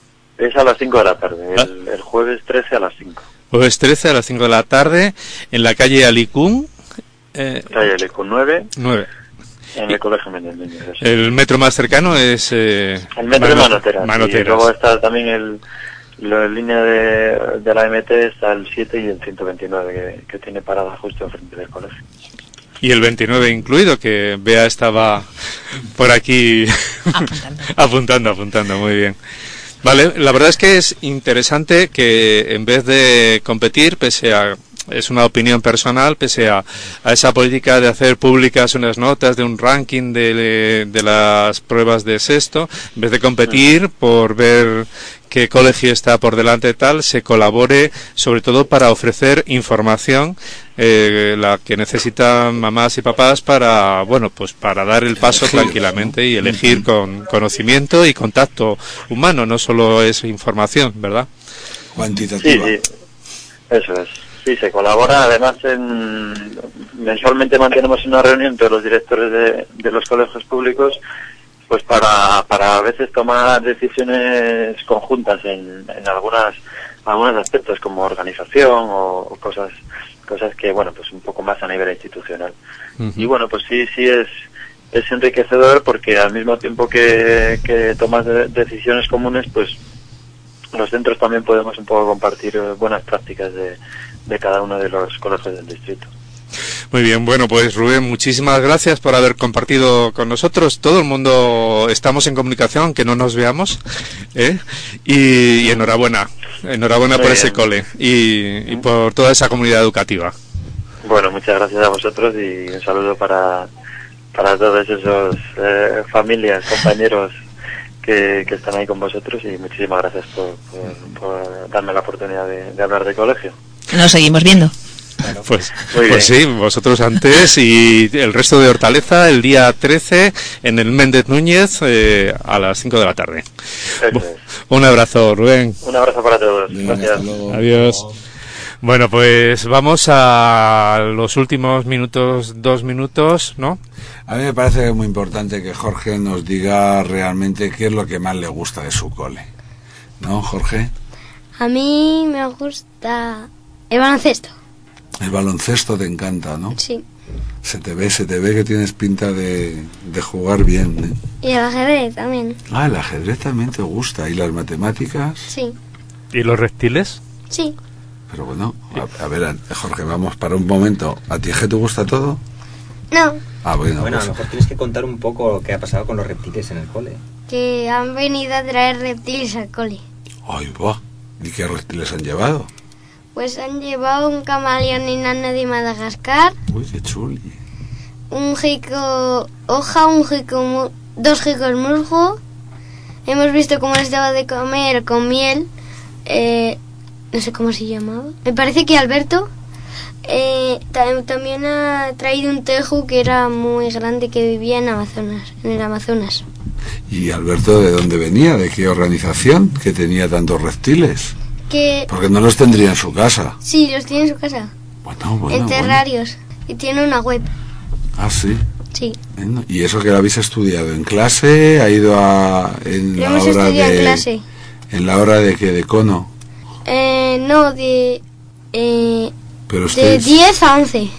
Es a las cinco de la tarde, el, el jueves trece a las cinco.
Jueves trece a las cinco de la tarde, en la calle Alicún. Eh,
calle Alicún nueve.
nueve.
En el Colegio Méndez Núñez.
El metro más cercano es... Eh,
el metro
Mano,
de Manoteras.
Manoteras.
Y luego está también el... La línea de, de la M T está el siete y el ciento veintinueve, que, que tiene parada justo enfrente del colegio.
Y el veintinueve incluido, que Bea estaba por aquí
Apuntando.
apuntando, apuntando, muy bien. Vale, la verdad es que es interesante que en vez de competir, pese a... es una opinión personal, pese a, a esa política de hacer públicas unas notas de un ranking de, de las pruebas de sexto, en vez de competir por ver qué colegio está por delante tal, se colabore sobre todo para ofrecer información, eh, la que necesitan mamás y papás para, bueno, pues para dar el paso tranquilamente y elegir con conocimiento y contacto humano, no solo es información, ¿verdad?
Cuantitativa.
Sí, sí, eso es. Sí, se colabora. Además, en, mensualmente mantenemos una reunión todos los directores de, de los colegios públicos, pues para, para a veces tomar decisiones conjuntas en, en algunas algunos aspectos como organización o, o cosas cosas que, bueno, pues un poco más a nivel institucional. Uh-huh. Y bueno, pues sí, sí es es enriquecedor, porque al mismo tiempo que, que tomas de, decisiones comunes, pues los centros también podemos un poco compartir buenas prácticas de, de cada uno de los colegios del distrito.
Muy bien, bueno, pues Rubén, muchísimas gracias por haber compartido con nosotros. Todo el mundo estamos en comunicación, aunque no nos veamos, ¿eh? y, y enhorabuena, enhorabuena Muy por bien. Ese cole y, y por toda esa comunidad educativa.
Bueno, muchas gracias a vosotros y un saludo para, para todos esos eh, familias, compañeros que, que están ahí con vosotros, y muchísimas gracias por, por, por darme la oportunidad de, de hablar de colegio.
Nos seguimos viendo.
Claro. Pues, pues sí, vosotros antes y el resto de Hortaleza el día trece en el Méndez Núñez eh, a las cinco de la tarde.
Eso es.
Un abrazo, Rubén.
Un abrazo para todos. Gracias.
Adiós. Bueno, pues vamos a los últimos minutos, dos minutos, ¿no?
A mí me parece que es muy importante que Jorge nos diga realmente qué es lo que más le gusta de su cole. ¿No, Jorge?
A mí me gusta el baloncesto.
El baloncesto te encanta, ¿no?
Sí.
Se te ve, se te ve que tienes pinta de, de jugar bien, ¿eh?
Y el ajedrez también.
Ah, el ajedrez también te gusta. ¿Y las matemáticas?
Sí.
¿Y los reptiles?
Sí.
Pero bueno, a, a ver, Jorge, vamos para un momento. ¿A ti, te gusta todo?
No.
Ah, bueno.
Bueno,
pues...
a lo mejor tienes que contar un poco qué ha pasado con los reptiles en el cole.
Que han venido a traer reptiles al cole.
Ay, va. ¿Y qué reptiles han llevado?
Pues han llevado un camaleón enano de Madagascar.
Uy, qué chuli.
Un jico hoja, un jico, dos jicos musgo. Hemos visto cómo les daba de comer con miel. Eh, no sé cómo se llamaba. Me parece que Alberto eh, tam- también ha traído un tejo que era muy grande, que vivía en Amazonas, en el Amazonas.
¿Y Alberto de dónde venía? ¿De qué organización que tenía tantos reptiles?
Que
Porque no los tendría en su casa.
sí, los tiene en su casa.
Bueno, bueno,
En terrarios. Y tiene una web.
Ah, sí.
Sí.
Bueno, ¿y eso que lo habéis estudiado en clase? ¿Ha ido a en
Lo
la
hemos
hora
estudiado
de
en clase.
en la hora de que de cono?
Eh, no, de eh,
Pero
de
ustedes
diez a once.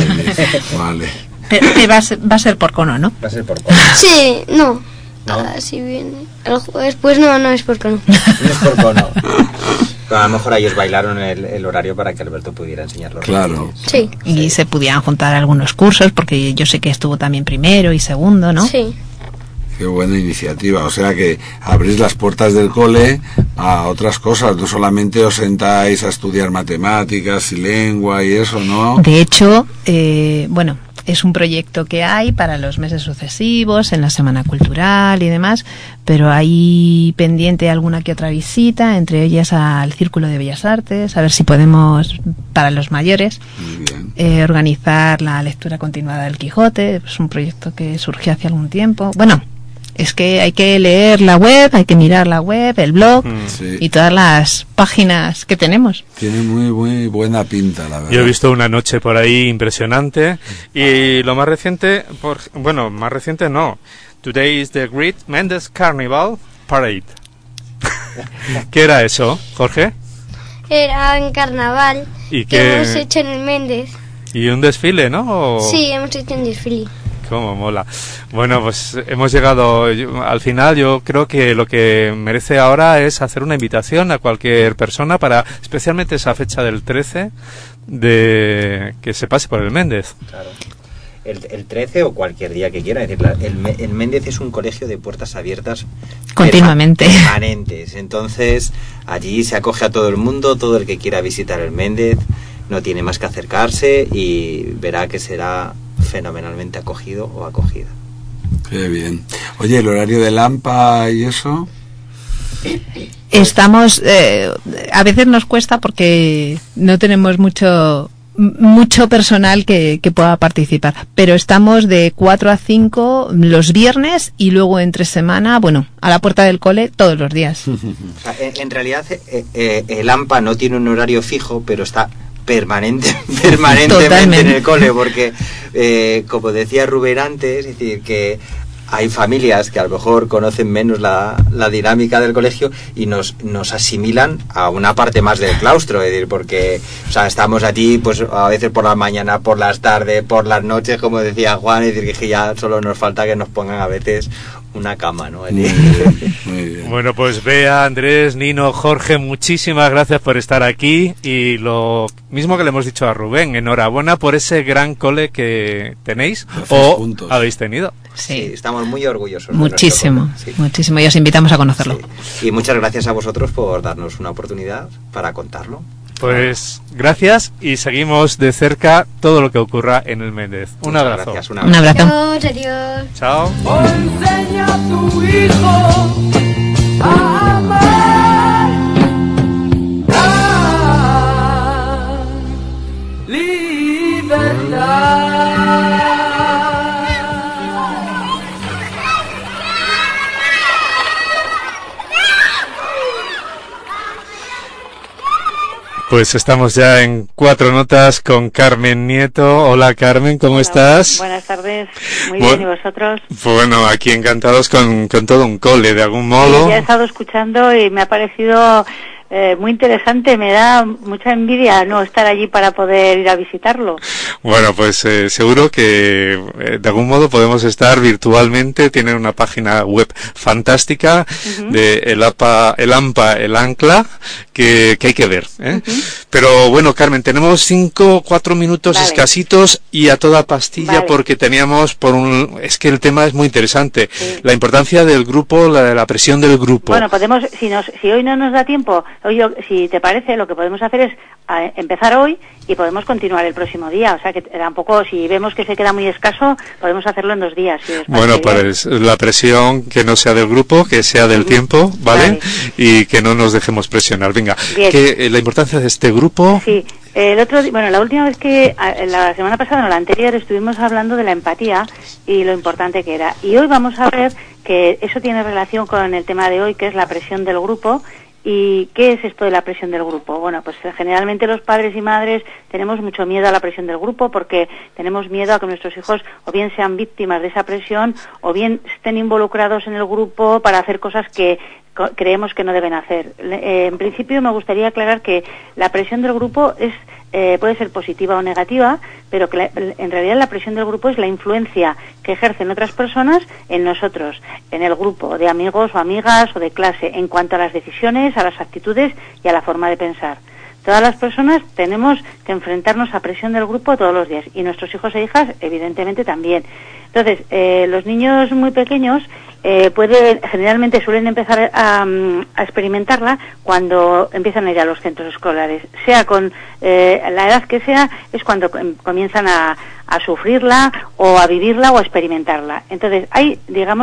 Vale.
Pero que va a ser, va a ser por cono, ¿no?
Va a ser por cono.
Sí, no.
¿No?
Así viene. El jueves, pues no, no es por cono.
No es por cono. Pero a lo mejor ellos bailaron el, el horario para que Alberto pudiera enseñarlo.
Claro.
Sí.
Y
Sí.
se pudieran juntar algunos cursos, porque yo sé que estuvo también primero y segundo, ¿no?
Sí.
Qué buena iniciativa. O sea que abrís las puertas del cole a otras cosas. No solamente os sentáis a estudiar matemáticas y lengua y eso, ¿no?
De hecho, eh, bueno, es un proyecto que hay para los meses sucesivos, en la Semana Cultural y demás, pero hay pendiente alguna que otra visita, entre ellas al Círculo de Bellas Artes, a ver si podemos, para los mayores,
Muy bien.
eh, organizar la lectura continuada del Quijote. Es un proyecto que surgió hace algún tiempo. Bueno, Es que hay que leer la web, hay que mirar la web, el blog
Sí.
y todas las páginas que tenemos.
Tiene muy, muy buena pinta, la verdad.
Yo he visto una noche por ahí impresionante y lo más reciente, por, bueno, más reciente no. Today is the Great Mendes Carnival Parade. ¿Qué era eso, Jorge?
Era en carnaval
¿Y
que
qué?
hemos hecho en el Méndez.
Y un desfile, ¿no? ¿O?
Sí, hemos hecho un desfile.
Cómo mola. Bueno, pues hemos llegado yo- al final. Yo creo que lo que merece ahora es hacer una invitación a cualquier persona para, especialmente esa fecha del trece, de que se pase por el Méndez.
Claro. El, el trece o cualquier día que quiera. Es decir, la- el, Me- el Méndez es un colegio de puertas abiertas
Continuamente.
perma- permanentes. Entonces, allí se acoge a todo el mundo, todo el que quiera visitar el Méndez no tiene más que acercarse y verá que será fenomenalmente acogido o acogida.
Qué bien. Oye, ¿el horario de Lampa y eso?
Estamos, eh, a veces nos cuesta porque no tenemos mucho mucho personal que, que pueda participar, pero estamos de cuatro a cinco los viernes y luego entre semana, bueno, a la puerta del cole todos los días.
O sea, en, en realidad eh, eh, el AMPA no tiene un horario fijo, pero está permanente, permanentemente
Totalmente.
en el cole, porque eh, como decía Rubén antes, es decir, que hay familias que a lo mejor conocen menos la, la dinámica del colegio y nos, nos asimilan a una parte más del claustro, es decir, porque o sea, estamos allí pues a veces por la mañana, por las tardes, por las noches, como decía Juan, es decir, que ya solo nos falta que nos pongan a veces una cama, ¿no?
Muy bien, muy bien.
Bueno, pues Bea, Andrés, Nino, Jorge, muchísimas gracias por estar aquí y lo mismo que le hemos dicho a Rubén, enhorabuena por ese gran cole que tenéis
Hacéis
o
juntos.
habéis tenido.
Sí,
Sí,
estamos muy orgullosos. de nuestro
muchísimo,
cole, sí.
muchísimo. Y os invitamos a conocerlo.
Sí. Y muchas gracias a vosotros por darnos una oportunidad para contarlo.
Pues gracias y seguimos de cerca todo lo que ocurra en el Méndez. Un
Muchas
abrazo.
gracias, un
Un abrazo.
Adiós, adiós.
Chao.
Enseña a tu hijo a amar la libertad.
Pues estamos ya en Cuatro Notas con Carmen Nieto. Hola Carmen, ¿cómo
Hola,
estás?
Buenas tardes, muy
Bu-
bien, ¿y vosotros?
Bueno, aquí encantados con, con todo un cole, de algún
Sí,
modo.
ya he estado escuchando y me ha parecido eh, muy interesante, me da mucha envidia no estar allí para poder ir a visitarlo.
Bueno, pues eh, seguro que eh, de algún modo podemos estar virtualmente. Tienen una página web fantástica
Ujú.
de el APA, el AMPA, el ANCLA, que, que hay que ver, ¿eh?
Ujú.
Pero bueno, Carmen, tenemos cinco, cuatro minutos
Vale.
escasitos y a toda pastilla
Vale.
porque teníamos por un, es que el tema es muy interesante.
Sí.
La importancia del grupo, la, la presión del grupo.
Bueno, podemos, si, nos, si hoy no nos da tiempo, hoy yo- si te parece, lo que podemos hacer es a, empezar hoy y podemos continuar el próximo día. O sea que tampoco, si vemos que se queda muy escaso, podemos hacerlo en dos días. Si os
Bueno,
parece bien.
pues la presión que no sea del grupo, que sea del tiempo, ¿vale?
Vale.
Y que no nos dejemos presionar. Venga,
Bien.
que eh, la importancia de este grupo.
Sí, el otro, di- bueno, la última vez que, a- la semana pasada, no, la anterior, estuvimos hablando de la empatía y lo importante que era. Y hoy vamos a ver que eso tiene relación con el tema de hoy, que es la presión del grupo. ¿Y qué es esto de la presión del grupo? Bueno, pues eh, generalmente los padres y madres tenemos mucho miedo a la presión del grupo porque tenemos miedo a que nuestros hijos o bien sean víctimas de esa presión o bien estén involucrados en el grupo para hacer cosas que co- creemos que no deben hacer. Le- eh, en principio me gustaría aclarar que la presión del grupo es eh, puede ser positiva o negativa, pero que la- en realidad la presión del grupo es la influencia que ejercen otras personas en nosotros, en el grupo de amigos o amigas o de clase, en cuanto a las decisiones, a las actitudes y a la forma de pensar. Todas las personas tenemos que enfrentarnos a presión del grupo todos los días y nuestros hijos e hijas evidentemente también. Entonces, eh, los niños muy pequeños eh, puede, generalmente suelen empezar a, a experimentarla cuando empiezan a ir a los centros escolares. Sea con eh, la edad que sea, es cuando com- comienzan a, a sufrirla o a vivirla o a experimentarla. Entonces, hay, digamos,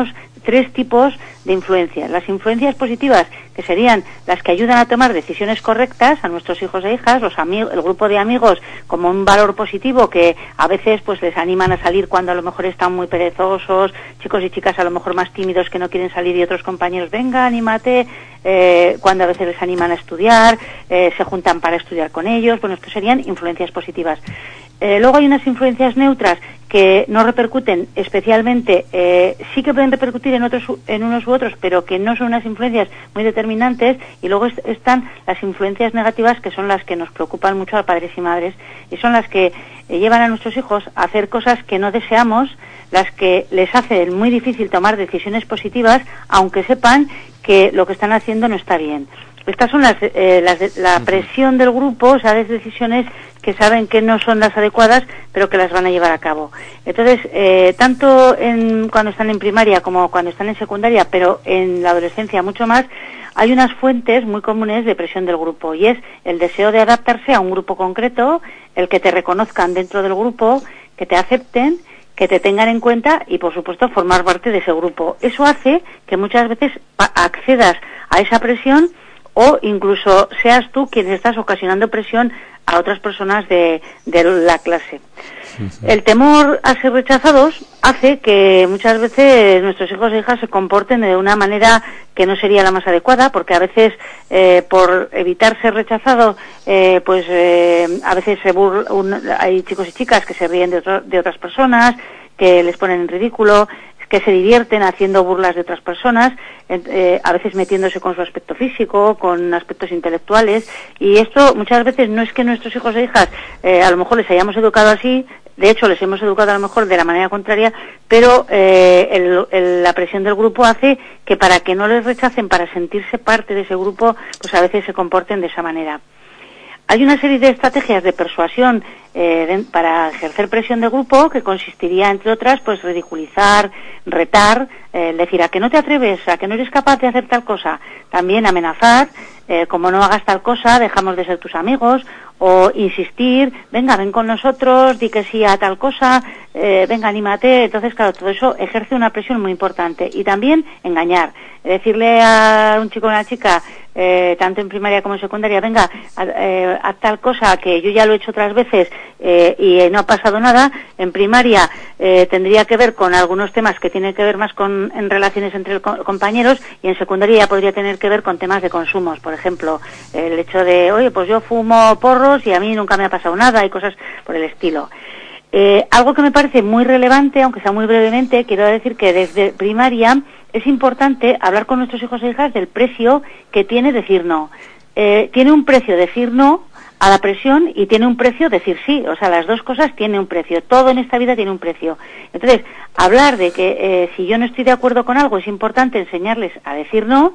tres tipos de influencias. Las influencias positivas, que serían las que ayudan a tomar decisiones correctas a nuestros hijos e hijas, los amigos, el grupo de amigos como un valor positivo que a veces pues les animan a salir cuando a lo mejor están muy perezosos, chicos y chicas a lo mejor más tímidos que no quieren salir y otros compañeros, venga, anímate, eh, cuando a veces les animan a estudiar, eh, se juntan para estudiar con ellos. Bueno, esto serían influencias positivas. Eh, luego hay unas influencias neutras que no repercuten especialmente, eh, sí que pueden repercutir en otros, en unos u otros, pero que no son unas influencias muy determinantes. Y luego est- están las influencias negativas, que son las que nos preocupan mucho a padres y madres, y son las que eh, llevan a nuestros hijos a hacer cosas que no deseamos, las que les hacen muy difícil tomar decisiones positivas, aunque sepan que lo que están haciendo no está bien. Estas son las, eh, las de, la presión del grupo, o sea, las decisiones que saben que no son las adecuadas, pero que las van a llevar a cabo. Entonces, eh, tanto en, cuando están en primaria como cuando están en secundaria, pero en la adolescencia mucho más, hay unas fuentes muy comunes de presión del grupo, y es el deseo de adaptarse a un grupo concreto, el que te reconozcan dentro del grupo, que te acepten, que te tengan en cuenta y, por supuesto, formar parte de ese grupo. Eso hace que muchas veces accedas a esa presión, o incluso seas tú quien estás ocasionando presión a otras personas de, de la clase. Uh-huh. El temor a ser rechazados hace que muchas veces nuestros hijos e hijas se comporten de una manera que no sería la más adecuada, porque a veces eh, por evitar ser rechazado, eh, pues eh, a veces se burla, un, hay chicos y chicas que se ríen de, otro, de otras personas, que les ponen en ridículo, que se divierten haciendo burlas de otras personas, eh, a veces metiéndose con su aspecto físico, con aspectos intelectuales, y esto muchas veces no es que nuestros hijos e hijas eh, a lo mejor les hayamos educado así, de hecho les hemos educado a lo mejor de la manera contraria, pero eh, el, el, la presión del grupo hace que para que no les rechacen, para sentirse parte de ese grupo, pues a veces se comporten de esa manera. Hay una serie de estrategias de persuasión eh, de, para ejercer presión de grupo, que consistiría, entre otras, pues ridiculizar, retar, eh, decir a que no te atreves, a que no eres capaz de hacer tal cosa, también amenazar, eh, como no hagas tal cosa, dejamos de ser tus amigos, o insistir, venga, ven con nosotros, di que sí a tal cosa, eh, venga, anímate. Entonces, claro, todo eso ejerce una presión muy importante. Y también engañar, decirle a un chico o una chica, eh, tanto en primaria como en secundaria, venga, a, eh, a tal cosa que yo ya lo he hecho otras veces eh, y no ha pasado nada. En primaria eh, tendría que ver con algunos temas que tienen que ver más con en relaciones entre co- compañeros, y en secundaria ya podría tener que ver con temas de consumos, por ejemplo, el hecho de, oye, pues yo fumo porros y a mí nunca me ha pasado nada, y cosas por el estilo. Eh, algo que me parece muy relevante, aunque sea muy brevemente, quiero decir que desde primaria es importante hablar con nuestros hijos e hijas del precio que tiene decir no. Eh, tiene un precio decir no a la presión, y tiene un precio decir sí. O sea, las dos cosas tienen un precio. Todo en esta vida tiene un precio. Entonces, hablar de que eh, si yo no estoy de acuerdo con algo, es importante enseñarles a decir no,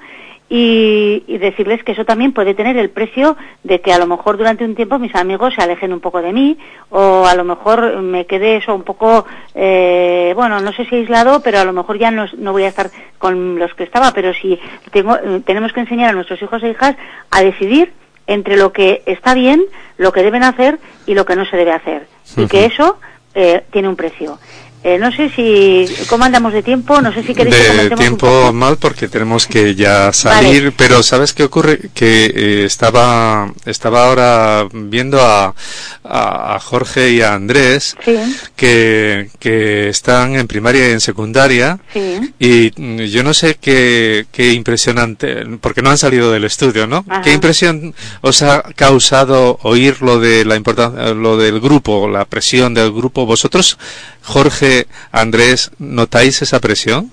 y, y decirles que eso también puede tener el precio de que a lo mejor durante un tiempo mis amigos se alejen un poco de mí, o a lo mejor me quede eso un poco, eh, bueno, no sé si aislado, pero a lo mejor ya no, no voy a estar con los que estaba. Pero sí tengo, tenemos que enseñar a nuestros hijos e hijas a decidir entre lo que está bien, lo que deben hacer y lo que no se debe hacer. Uh-huh. Y que eso eh, tiene un precio. Eh, no sé si, ¿cómo andamos de tiempo? No sé si queréis que comentemos
de tiempo
un poco.
Mal, porque tenemos que ya salir, vale. Pero ¿sabes qué ocurre? Que eh, estaba estaba ahora viendo a, a, a Jorge y a Andrés,
sí.
que, que están en primaria y en secundaria,
sí.
Y yo no sé qué, qué impresionante, porque no han salido del estudio, ¿no? Ajá. ¿Qué impresión os ha causado oír lo de la importancia, lo del grupo, la presión del grupo? ¿Vosotros, Jorge, Andrés, notáis esa presión?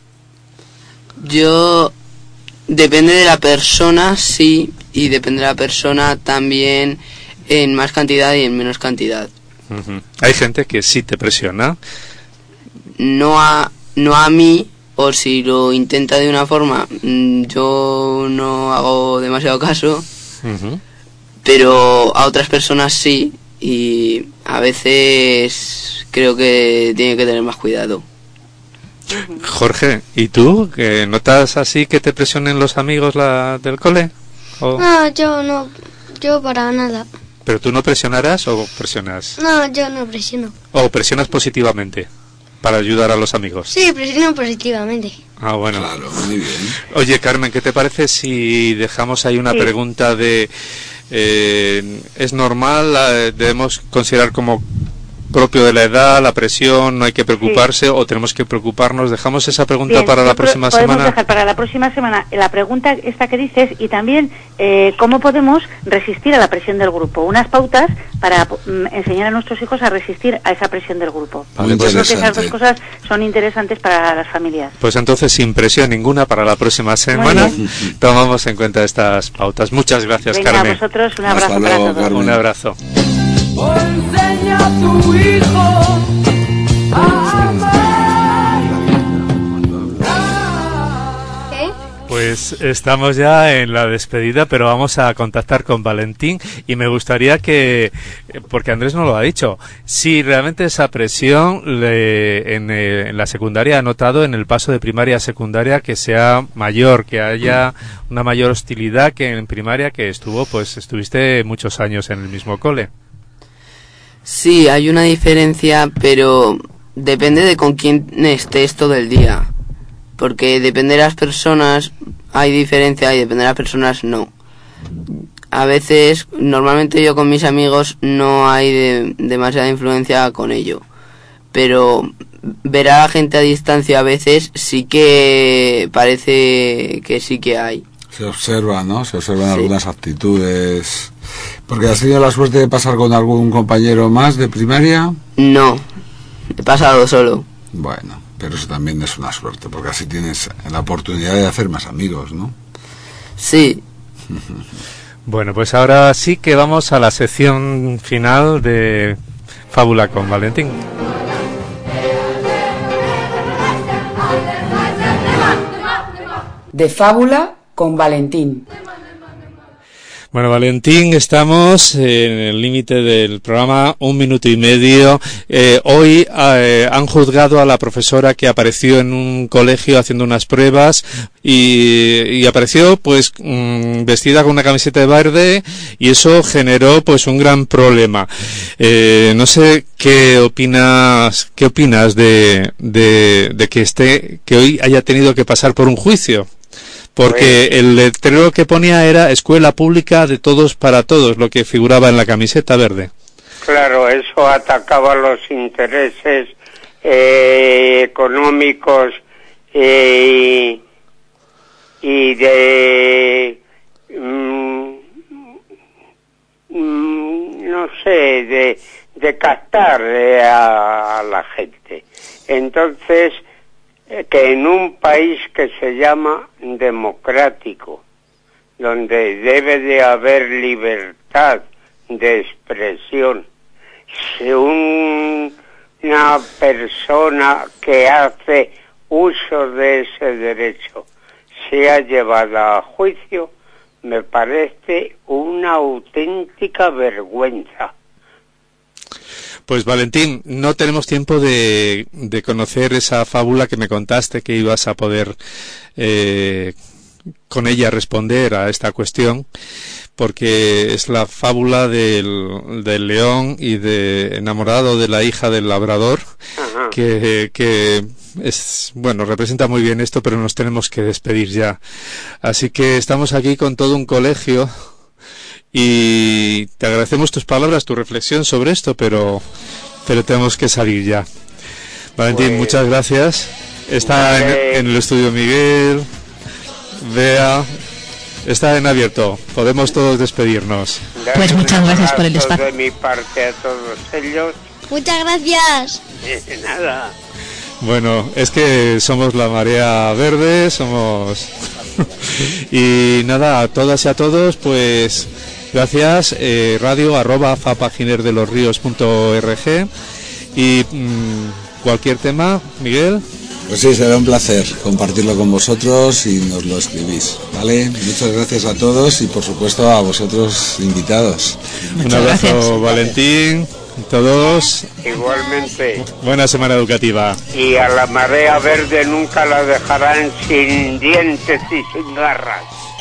Yo, depende de la persona, sí, y depende de la persona también, en más cantidad y en menos cantidad.
Uh-huh. Hay gente que sí te presiona.
No a, no a mí, o si lo intenta de una forma, yo no hago demasiado caso, uh-huh. Pero a otras personas sí, y a veces creo que tiene que tener más cuidado.
Jorge, ¿y tú? ¿Que notas así que te presionen los amigos la, del cole? ¿O?
No, yo no, yo para nada.
¿Pero tú no presionarás o presionas?
No, yo no presiono.
¿O presionas positivamente para ayudar a los amigos?
Sí, presiono positivamente.
Ah, bueno.
Claro, muy bien.
Oye, Carmen, ¿qué te parece si dejamos ahí una
Sí.
pregunta de... Eh, ¿es normal? Eh, ¿Debemos considerar como propio de la edad, la presión, no hay que preocuparse sí. o tenemos que preocuparnos? Dejamos esa pregunta
Bien,
para la próxima
podemos
semana.
dejar para la próxima semana la pregunta esta que dices y también eh, cómo podemos resistir a la presión del grupo. Unas pautas para mm, enseñar a nuestros hijos a resistir a esa presión del grupo.
Muy
Yo creo que esas
interesante.
dos cosas son interesantes para las familias.
Pues entonces, sin presión ninguna para la próxima semana, tomamos en cuenta estas pautas. Muchas gracias,
Venga,
Carmen.
a vosotros un
Hasta
abrazo
luego,
para todos.
Carmen.
Un abrazo.
O enseña a tu hijo a amar.
¿Qué?
Pues estamos ya en la despedida, pero vamos a contactar con Valentín y me gustaría que, porque Andrés no lo ha dicho, si realmente esa presión le, en, eh, en la secundaria ha notado en el paso de primaria a secundaria que sea mayor, que haya una mayor hostilidad que en primaria, que estuvo, pues estuviste muchos años en el mismo cole.
Sí, hay una diferencia, pero depende de con quién estés todo el día. Porque depende de las personas hay diferencia y depende de las personas no. A veces, normalmente yo con mis amigos no hay de, demasiada influencia con ello. Pero ver a la gente a distancia a veces sí que parece que sí que hay.
Se observa, ¿no? Se observan
Sí.
algunas actitudes. Porque has tenido la suerte de pasar con algún compañero más de primaria.
No, he pasado solo.
Bueno, pero eso también es una suerte, porque así tienes la oportunidad de hacer más amigos, ¿no?
Sí.
Bueno, pues ahora sí que vamos a la sección final de Fábula con Valentín.
De Fábula con Valentín.
Bueno, Valentín, estamos en el límite del programa, un minuto y medio. Eh, hoy eh, han juzgado a la profesora que apareció en un colegio haciendo unas pruebas y, y apareció pues mmm, vestida con una camiseta de verde y eso generó pues un gran problema. Eh, no sé qué opinas, qué opinas de, de, de que esté, que hoy haya tenido que pasar por un juicio. Porque el letrero que ponía era escuela pública de todos para todos, lo que figuraba en la camiseta verde.
Claro, eso atacaba los intereses eh, económicos eh, y de, mm, mm, no sé, de, de captar eh, a, a la gente. Entonces, que en un país que se llama democrático, donde debe de haber libertad de expresión, si un, una persona que hace uso de ese derecho sea llevada a juicio, me parece una auténtica vergüenza.
Pues Valentín, no tenemos tiempo de, de conocer esa fábula que me contaste que ibas a poder eh, con ella responder a esta cuestión, porque es la fábula del, del león y de enamorado de la hija del labrador, que, que es, bueno, representa muy bien esto, pero nos tenemos que despedir ya. Así que estamos aquí con todo un colegio. Y te agradecemos tus palabras, tu reflexión sobre esto, pero pero tenemos que salir ya. Valentín, pues, muchas gracias. Está en, en el estudio Miguel, Bea, está en abierto. Podemos todos despedirnos.
Pues muchas gracias por el espacio.
De mi parte a todos ellos.
Muchas gracias.
Eh, nada.
Bueno, es que somos la marea verde, somos... y nada, a todas y a todos, pues... Gracias, eh, radio arroba fapaginerdelosríos.org y mmm, cualquier tema, Miguel.
Pues sí, será un placer compartirlo con vosotros y nos lo escribís, ¿vale? Muchas gracias a todos y por supuesto a vosotros invitados.
Muchas un abrazo, gracias. Valentín, todos.
Igualmente.
Buena semana educativa.
Y a la marea verde nunca la dejarán sin dientes y sin garras.